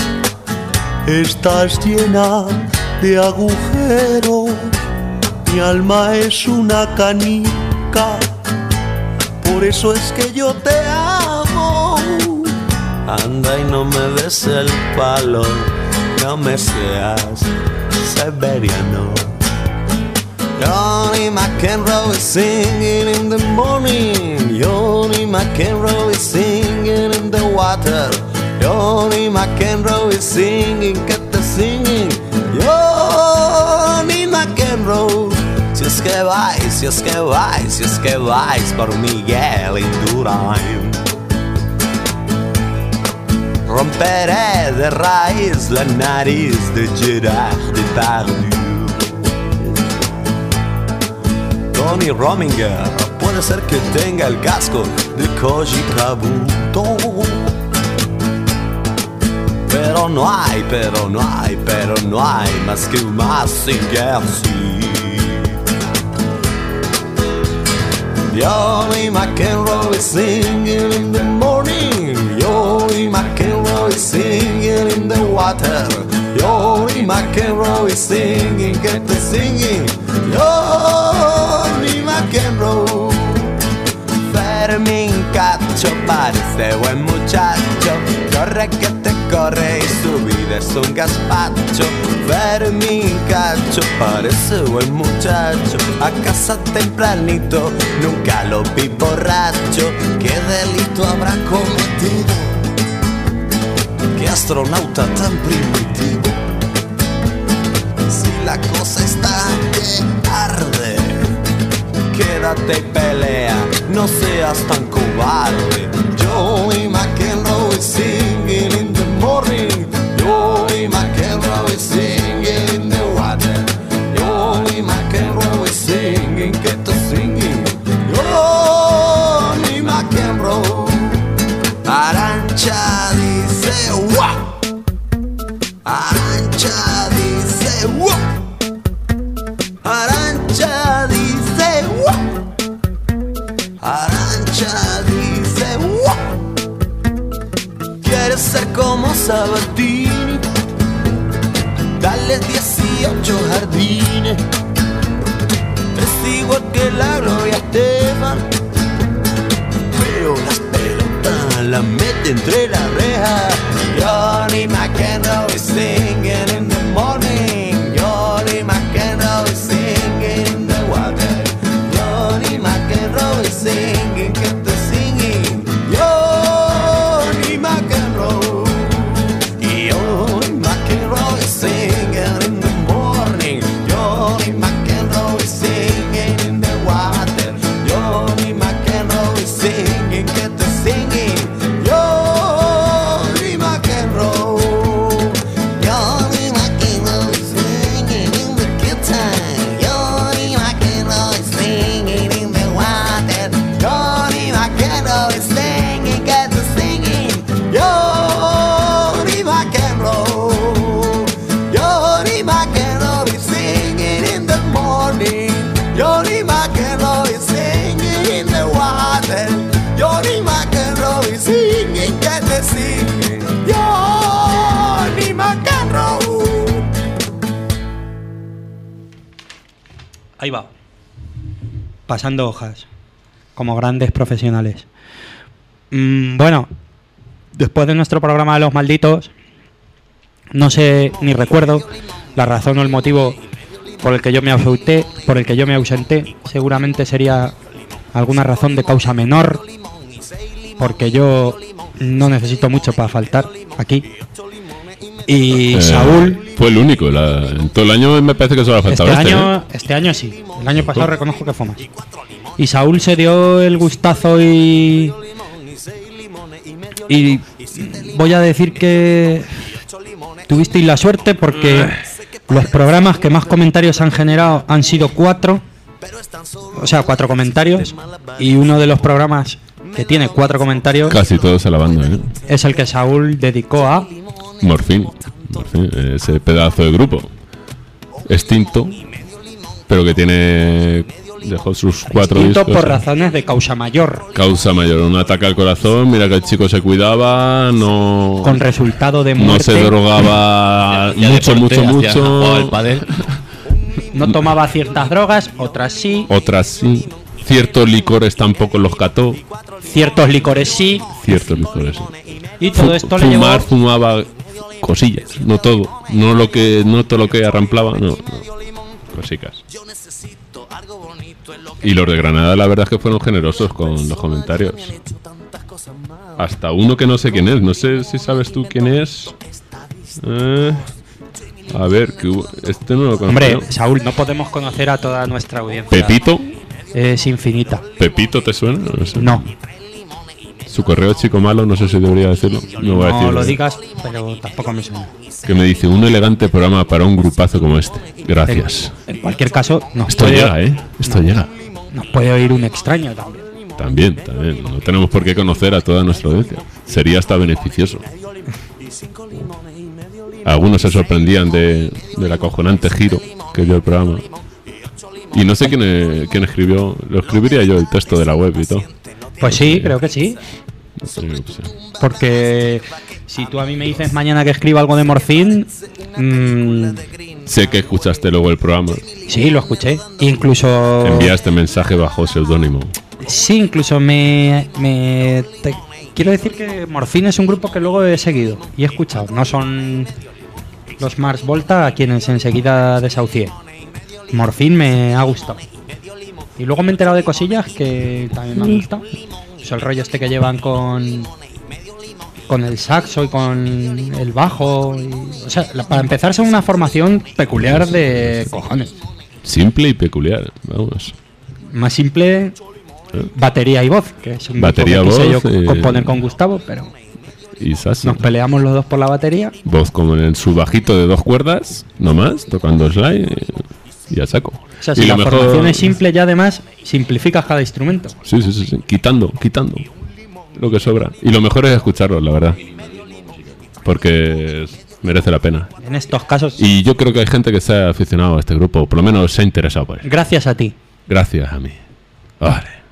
estás llena de agujeros, mi alma es una canica, por eso es que yo te amo. Anda y no me des el palo, no me seas severiano. Johnny McEnroe is singing in the morning, Johnny McEnroe is singing in the water, Johnny McEnroe is singing, que te singing, Johnny McEnroe. Si es que vais, si es que vais, si es que vais por Miguel Indurain, romperé de raíz la nariz de Gerard Depardieu. Tony Rominger puede ser que tenga el casco de Koji Kabuto, pero no hay, pero no hay, pero no hay más que un Mazinger Z. Johnny McEnroe is singing in the morning, Johnny McEnroe is singing in the water, Johnny McEnroe is singing, get the singing, Johnny McEnroe. Fermín Cacho parece buen muchacho, corre que te corre y su vida es un gazpacho. Fermín Cacho parece buen muchacho, a casa tempranito, nunca lo vi borracho. ¿Qué delito habrá cometido? ¿Qué astronauta tan primitivo? Si la cosa está que arde, quédate y pelea, no seas tan cobarde. Johnny McEnroe is singing in the morning, Johnny McEnroe is singing in the water, Johnny McEnroe is singing, get the singing, Johnny McEnroe. Arancha dice wow, Arancha dice wow, Arancha dice wow, Arancha dice wow. Quieres ser como Sabatini, dale 18 jardines, igual que la Gloria Estefan. Pero las pelotas las mete entre las rejas. Johnny McEnroe is singing in the morning. Johnny McEnroe is singing in the water. Johnny McEnroe is singing, get the singing. Johnny McEnroe. Johnny McEnroe is singing in the morning. Johnny McEnroe is singing in the water. Johnny McEnroe is singing, get the singing. Johnny McEnroe. Johnny McEnroe is singing in the guitar. Johnny McEnroe is singing in the water. Johnny McEnroe is singing, get the singing. Johnny McEnroe. Johnny McEnroe is singing in the morning. Johnny McEnroe is singing in the water. Johnny McEnroe is singing, get the singing. Johnny McEnroe. Ahí va. Pasando hojas. Como grandes profesionales. Bueno, después de nuestro programa de los malditos, no sé ni recuerdo la razón o el motivo por el que yo me ausenté. Seguramente sería alguna razón de causa menor, porque yo no necesito mucho para faltar aquí. Y Saúl, fue el único. En todo el año me parece que solo ha faltado este año sí. El año pasado reconozco que fue más. Y Saúl se dio el gustazo y voy a decir que tuvisteis la suerte, porque los programas que más comentarios han generado han sido 4. O sea, 4 comentarios. Y uno de los programas que tiene 4 comentarios, casi todos a la banda, es el que Saúl dedicó a Morfín, ese pedazo de grupo extinto, pero que dejó sus 4 extinto discos. Por razones de causa mayor. Causa mayor, un ataque al corazón. Mira que el chico se cuidaba, no. Con resultado de muerte. No se drogaba mucho. No tomaba ciertas drogas, otras sí. Ciertos licores tampoco los cató. Ciertos licores sí. Y todo esto le llevó. Fumaba cosillas, no todo. No todo lo que arramplaba, no. Cosicas. Y los de Granada, la verdad es que fueron generosos con los comentarios. Hasta uno que no sé quién es. No sé si sabes tú quién es. A ver, este no lo conozco. Hombre, Saúl, no podemos conocer a toda nuestra audiencia. ¿Pepito? Es infinita. ¿Pepito te suena? No sé. No. Su correo chico malo, no sé si debería decirlo. No voy a decirlo. Lo digas, pero tampoco me suena. Que me dice, un elegante programa para un grupazo como este. Gracias. En cualquier caso, Esto llega. Nos puede oír un extraño también. También. No tenemos por qué conocer a toda nuestra audiencia. Sería hasta beneficioso. Algunos se sorprendían del acojonante giro que dio el programa. Y no sé quién escribió. Lo escribiría yo, el texto de la web y todo. Pues sí, creo que sí. Porque si tú a mí me dices mañana que escriba algo de Morfín, sé que escuchaste luego el programa. Sí, lo escuché. Incluso enviaste mensaje bajo seudónimo. Sí, incluso quiero decir que Morfín es un grupo que luego he seguido y he escuchado. No son los Mars Volta a quienes enseguida desahucié. Morfín me ha gustado. Y luego me he enterado de cosillas que también me han gustado. Es el rollo este que llevan con el saxo y con el bajo. O sea, para empezar son una formación peculiar de cojones. Simple y peculiar, vamos. Más simple, batería y voz, que es un batería, grupo que voz, quise yo componer con Gustavo, pero y Sassi. Nos peleamos los dos por la batería. Voz como en su bajito de 2 cuerdas, nomás, tocando slide y a saco. O sea, si la formación es simple, ya además simplificas cada instrumento. Sí. Quitando lo que sobra. Y lo mejor es escucharlo, la verdad. Porque merece la pena. En estos casos. Y yo creo que hay gente que se ha aficionado a este grupo, por lo menos se ha interesado por él. Gracias a ti. Gracias a mí. Vale.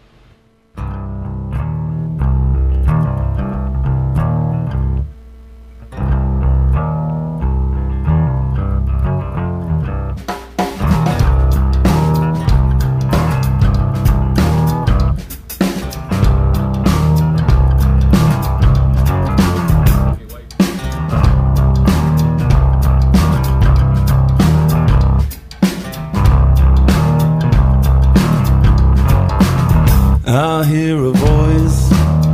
I hear a voice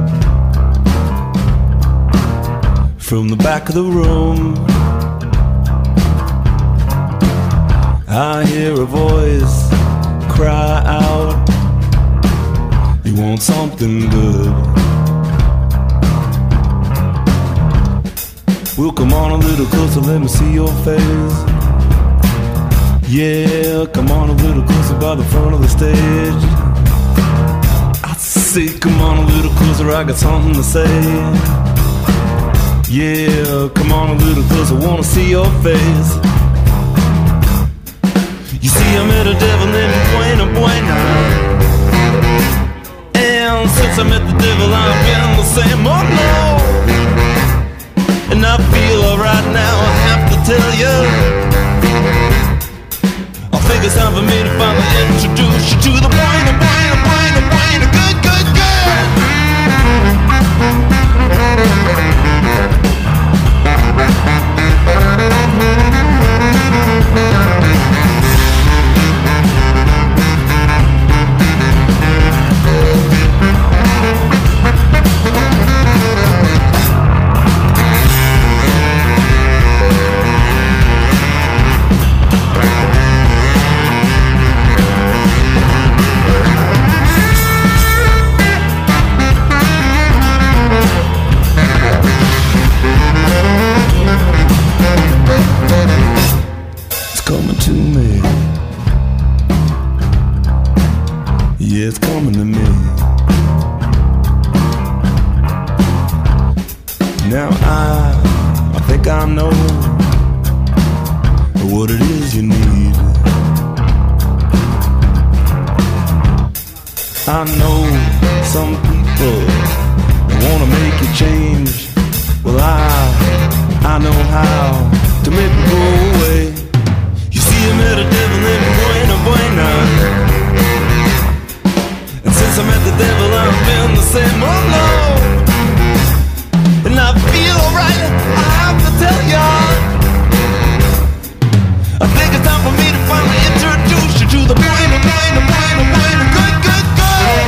from the back of the room. I hear a voice cry out, you want something good. Well, come on a little closer, let me see your face. Yeah, come on a little closer by the front of the stage. I say, come on a little closer, I got something to say. Yeah, come on a little closer, wanna see your face. You see, I met a devil named Buena Buena, and since I met the devil, I've been the same. Oh no, and I feel alright now, I have to tell you, I think it's time for me to finally introduce you to the Buena Buena Buena Buena good good good. Coming to me, yeah, it's coming to me. Now I think I know what it is you need. I know some people wanna make you change. Well, I know how to make it go away. You see, I met a devil named Buena Buena, and since I met the devil, I've been the same. Oh no, and I feel alright, I have to tell ya, I think it's time for me to finally introduce you to the Buena Buena Buena Buena good good good.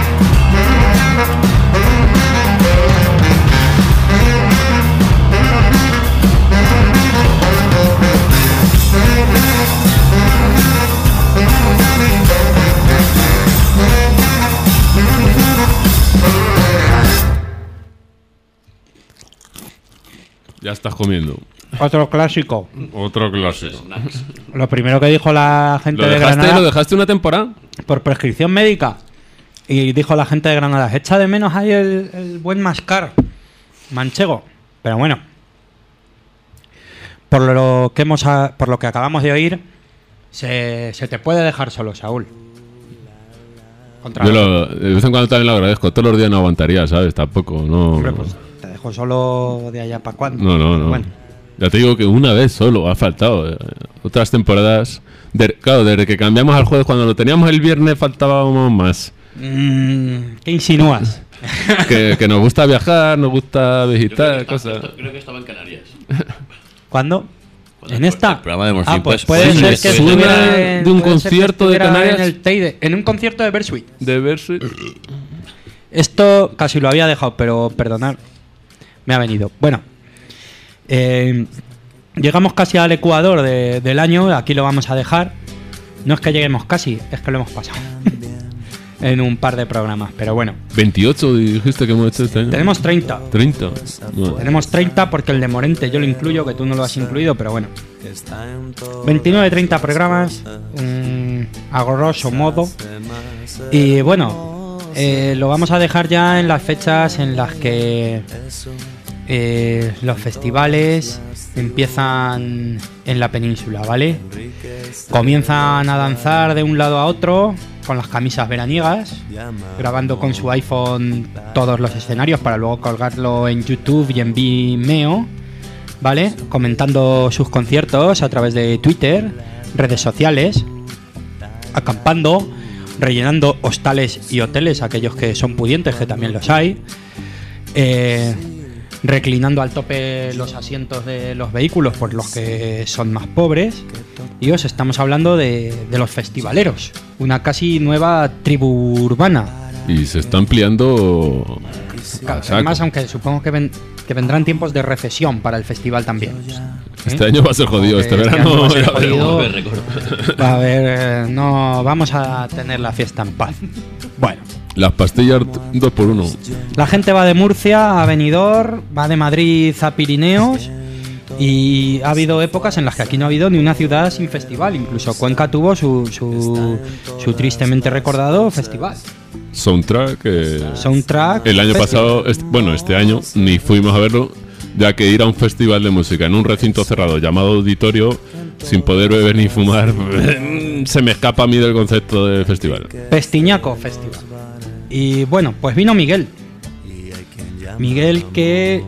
Ya estás comiendo. Otro clásico. Otro clásico. Lo primero que dijo la gente de Granada. ¿Lo dejaste una temporada? Por prescripción médica. Y dijo la gente de Granada, echa de menos ahí el buen mascar manchego. Pero bueno, por lo que acabamos de oír, se te puede dejar solo, Saúl. Yo de vez en cuando también lo agradezco. Todos los días no aguantaría, ¿sabes? Tampoco, no. Hombre, pues te dejo solo de allá para cuándo. No. Bueno. Ya te digo que una vez solo ha faltado. Otras temporadas. Claro, desde que cambiamos al jueves, cuando lo teníamos el viernes, faltábamos más. ¿Qué insinúas? que nos gusta viajar, nos gusta visitar, cosas. Creo que estaba en Canarias. ¿Cuándo? ¿En esta? El programa de Morfín, pues puede ser que estuviera de un concierto de Canarias. En el Teide, en un concierto de Bersuit. De Bersuit. Esto casi lo había dejado, pero perdonad, me ha venido. Bueno, llegamos casi al Ecuador del año. Aquí lo vamos a dejar. No es que lleguemos casi, es que lo hemos pasado en un par de programas, pero bueno. 28 dijiste que hemos hecho este año. Tenemos 30. 30. Bueno. Tenemos 30 porque el de Morente yo lo incluyo, que tú no lo has incluido, pero bueno. 29-30 programas, a grosso modo. Y bueno, lo vamos a dejar ya en las fechas en las que los festivales empiezan en la península, ¿vale? Comienzan a danzar de un lado a otro con las camisas veraniegas, grabando con su iPhone todos los escenarios para luego colgarlo en YouTube y en Vimeo, ¿vale? Comentando sus conciertos a través de Twitter, redes sociales, acampando, rellenando hostales y hoteles, aquellos que son pudientes, que también los hay, reclinando al tope los asientos de los vehículos por los que son más pobres. Y os estamos hablando de los festivaleros, una casi nueva tribu urbana, Y se está ampliando. a saco. Además, aunque supongo que, que vendrán tiempos de recesión para el festival también. Este año va a ser jodido, este verano va a ser ya jodido. veremos. Va a haber, no vamos a tener la fiesta en paz. Bueno, Las pastillas 2x1. la gente va de Murcia a Benidorm, va de Madrid a Pirineos. Y ha habido épocas en las que aquí no ha habido ni una ciudad sin festival. Incluso Cuenca tuvo su tristemente recordado festival. Soundtrack. Soundtrack El año Festival. pasado, este año, ni fuimos a verlo, ya que ir a un festival de música en un recinto cerrado llamado auditorio, sin poder beber ni fumar, se me escapa a mí del concepto de festival. Pestiñaco Festival. Y bueno, pues vino Miguel. Miguel que...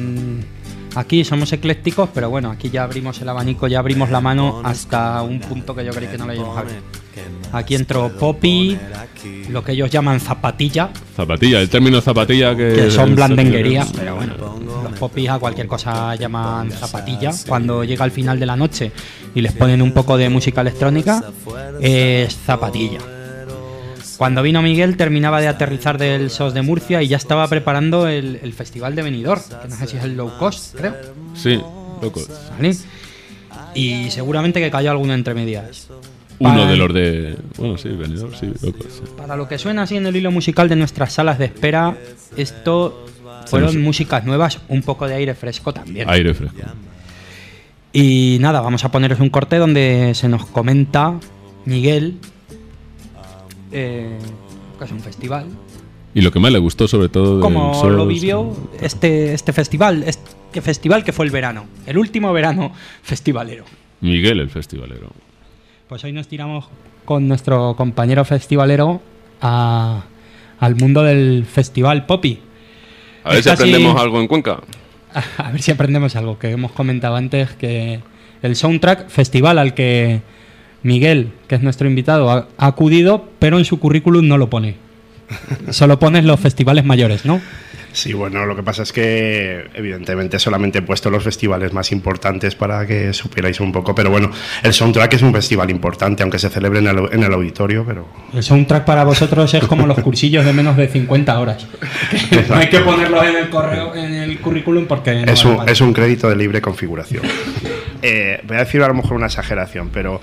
aquí somos eclécticos, pero bueno, aquí ya abrimos el abanico, ya abrimos la mano hasta un punto que yo creí que no le íbamos a ver. Aquí entró Poppy, lo que ellos llaman zapatilla. Zapatilla, el término zapatilla Que son blandenguería, pero bueno, los popis a cualquier cosa llaman zapatilla. Cuando llega al final de la noche y les ponen un poco de música electrónica, es zapatilla. Cuando vino Miguel terminaba de aterrizar del SOS de Murcia y ya estaba preparando el festival de Benidorm, que no sé si es el low cost, creo. Sí, locos. ¿Vale? Y seguramente que cayó alguno entre medias. Uno de los de... Bueno, sí, Benidorm, sí, locos. Sí. Para lo que suena así en el hilo musical de nuestras salas de espera, esto fueron músicas nuevas, un poco de aire fresco también. Aire fresco. Y nada, vamos a poneros un corte donde se nos comenta Miguel que es un festival. Y lo que más le gustó sobre todo... ¿Cómo lo vivió este festival? Este festival que fue el verano, el último verano festivalero. Miguel el festivalero. Pues hoy nos tiramos con nuestro compañero festivalero al mundo del festival Poppy. A ver si aprendemos algo en Cuenca. A ver si aprendemos algo, que hemos comentado antes, que el Soundtrack Festival al que Miguel, que es nuestro invitado, ha acudido, pero en su currículum no lo pone. Solo pones los festivales mayores, ¿no? Sí, bueno, lo que pasa es que evidentemente solamente he puesto los festivales más importantes para que supierais un poco, pero bueno, el Soundtrack es un festival importante, aunque se celebre en el auditorio, pero... El Soundtrack para vosotros es como los cursillos de menos de 50 horas. No hay que ponerlos en el correo, en el currículum porque... No es un crédito de libre configuración. Voy a decir a lo mejor una exageración, pero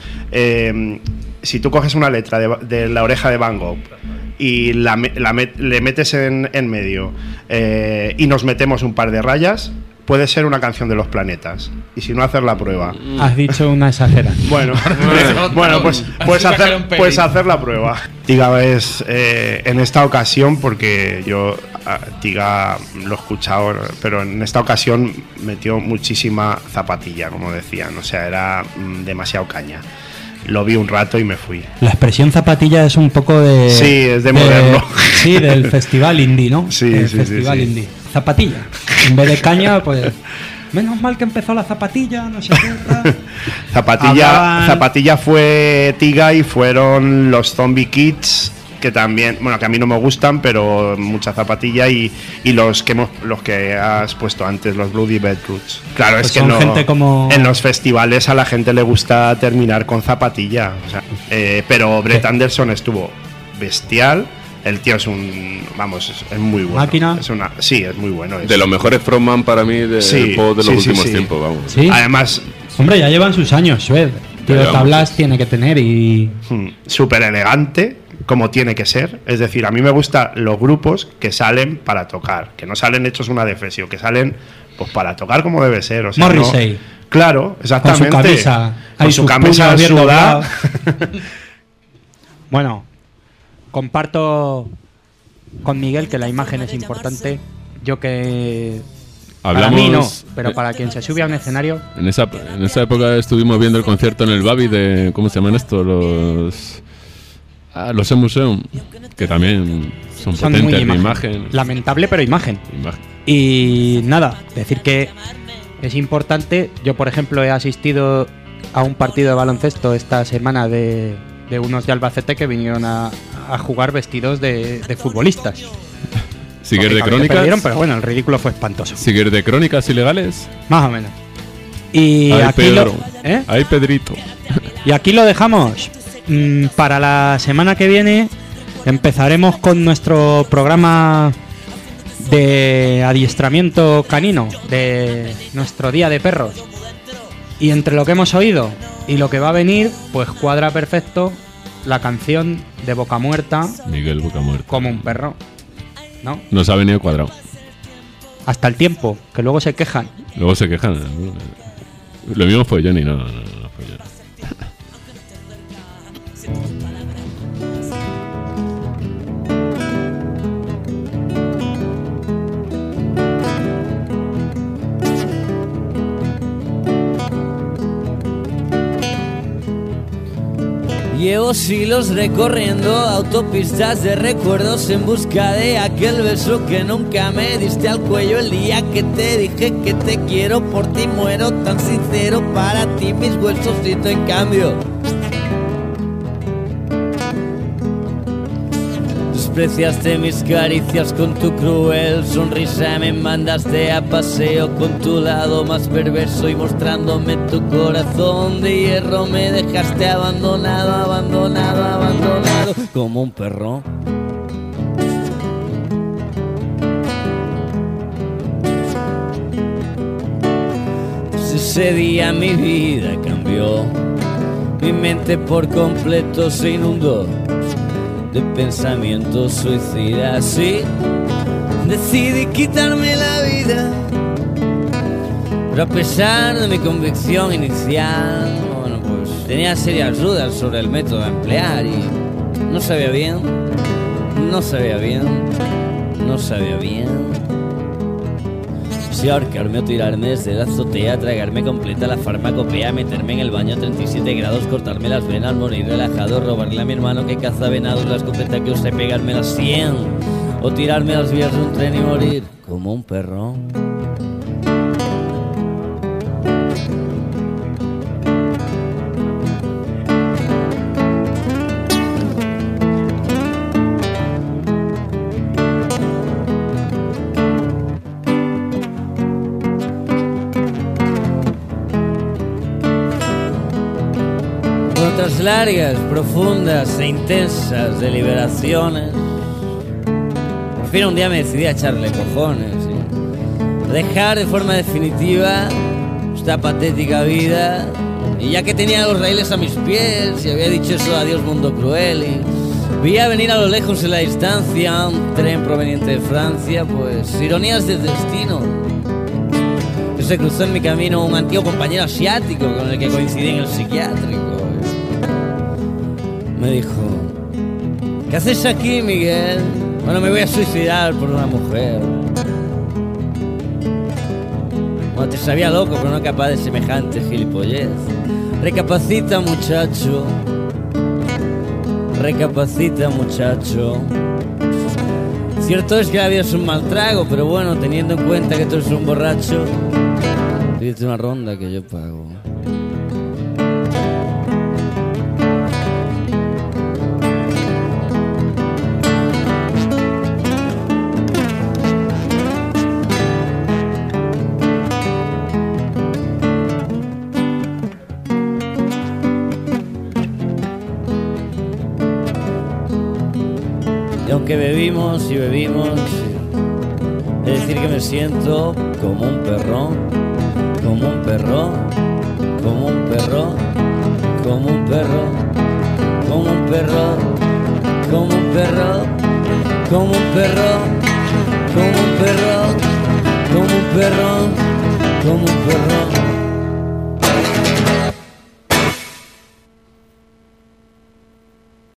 si tú coges una letra de La oreja de Van Gogh y le metes en medio y nos metemos un par de rayas, puede ser una canción de Los Planetas. Y si no, hacer la prueba. Has dicho una exageración. Bueno, pues puedes hacer la prueba. Tiga es en esta ocasión, porque yo Tiga lo he escuchado, pero en esta ocasión metió muchísima zapatilla, como decían. O sea, era demasiado caña. Lo vi un rato y me fui. La expresión zapatilla es un poco de... Sí, es de moderno. Sí, del festival indie, ¿no? Sí, el sí, festival sí. indie. Zapatilla. En vez de caña, pues... Menos mal que empezó la zapatilla, no sé qué. Zapatilla fue Tiga y fueron los Zombie Kids, que también, bueno, que a mí no me gustan, pero mucha zapatilla, y los que has puesto antes, los Bloody Beetroots. Claro, Pues es que son gente como... en los festivales a la gente le gusta terminar con zapatilla, o sea, pero Brett Anderson estuvo bestial. El tío es es muy bueno. ¿Máquina? Sí, es muy bueno. De los mejores frontman para mí de los últimos tiempos, vamos. ¿Sí? Además... Hombre, ya llevan sus años, Sued. Tío, tablas tiene que tener y... Súper elegante, como tiene que ser. Es decir, a mí me gustan los grupos que salen para tocar, que no salen hechos una defesio, que salen pues para tocar como debe ser. O sea, Morrissey. Claro, exactamente. Con su camisa. Con su camisa sudada. Bueno, comparto con Miguel que la imagen es importante. Yo que... Para mí no, pero para quien se sube a un escenario... En esa época estuvimos viendo el concierto en el Babi de... ¿Cómo se llaman estos? Los E-Museum, que también son potentes de imagen. Lamentable, pero imagen. Y nada, decir que es importante. Yo, por ejemplo, he asistido a un partido de baloncesto esta semana de unos de Albacete que vinieron a jugar vestidos de futbolistas. ¿Sigues de crónicas? Perdieron, pero bueno, el ridículo fue espantoso. ¿Sigues de crónicas ilegales? Más o menos. Y Ay, aquí Pedro. Ay, Pedrito. Y aquí lo dejamos. Para la semana que viene Empezaremos con nuestro programa de adiestramiento canino, de nuestro día de perros. Y entre lo que hemos oído y lo que va a venir, pues cuadra perfecto la canción de Bocamuerta, Miguel Bocamuerta, como un perro, ¿no? Nos ha venido cuadrado. Hasta el tiempo, que luego se quejan. Luego se quejan. Lo mismo fue Johnny, no fue Johnny. Llevo siglos recorriendo autopistas de recuerdos en busca de aquel beso que nunca me diste al cuello. El día que te dije que te quiero, por ti muero, tan sincero, para ti mis huesos siento en cambio. Despreciaste mis caricias con tu cruel sonrisa, me mandaste a paseo con tu lado más perverso y mostrándome tu corazón de hierro me dejaste abandonado, abandonado, abandonado como un perro. Pues ese día mi vida cambió, mi mente por completo se inundó de pensamientos suicidas, sí, decidí quitarme la vida, pero a pesar de mi convicción inicial, bueno, pues tenía serias dudas sobre el método a emplear y no sabía bien, no sabía bien, no sabía bien si ahorcarme o tirarme desde la azotea, tragarme completa la farmacopea, meterme en el baño a 37 grados, cortarme las venas, morir relajado, robarle a mi hermano que caza venados la escopeta que usé, pegarme las 100 o tirarme a las vías de un tren y morir como un perro. Largas, profundas e intensas deliberaciones, por fin un día me decidí a echarle cojones, ¿sí? A dejar de forma definitiva esta patética vida, y ya que tenía los raíles a mis pies y había dicho eso, adiós mundo cruel, y vi a venir a lo lejos en la distancia un tren proveniente de Francia, pues ironías del destino, que se cruzó en mi camino un antiguo compañero asiático con el que coincidí en el psiquiátrico. Me dijo: ¿qué haces aquí, Miguel? Bueno, me voy a suicidar por una mujer. Bueno, te sabía loco, pero no capaz de semejante gilipollez. Recapacita, muchacho. Recapacita, muchacho. Cierto es que la vida es un mal trago, pero bueno, teniendo en cuenta que tú eres un borracho, pídete una ronda que yo pago. Que bebimos y bebimos, es decir que me siento como un perro, como un perro, como un perro, como un perro, como un perro, como un perro, como un perro, como un perro, como un perro, como un perro.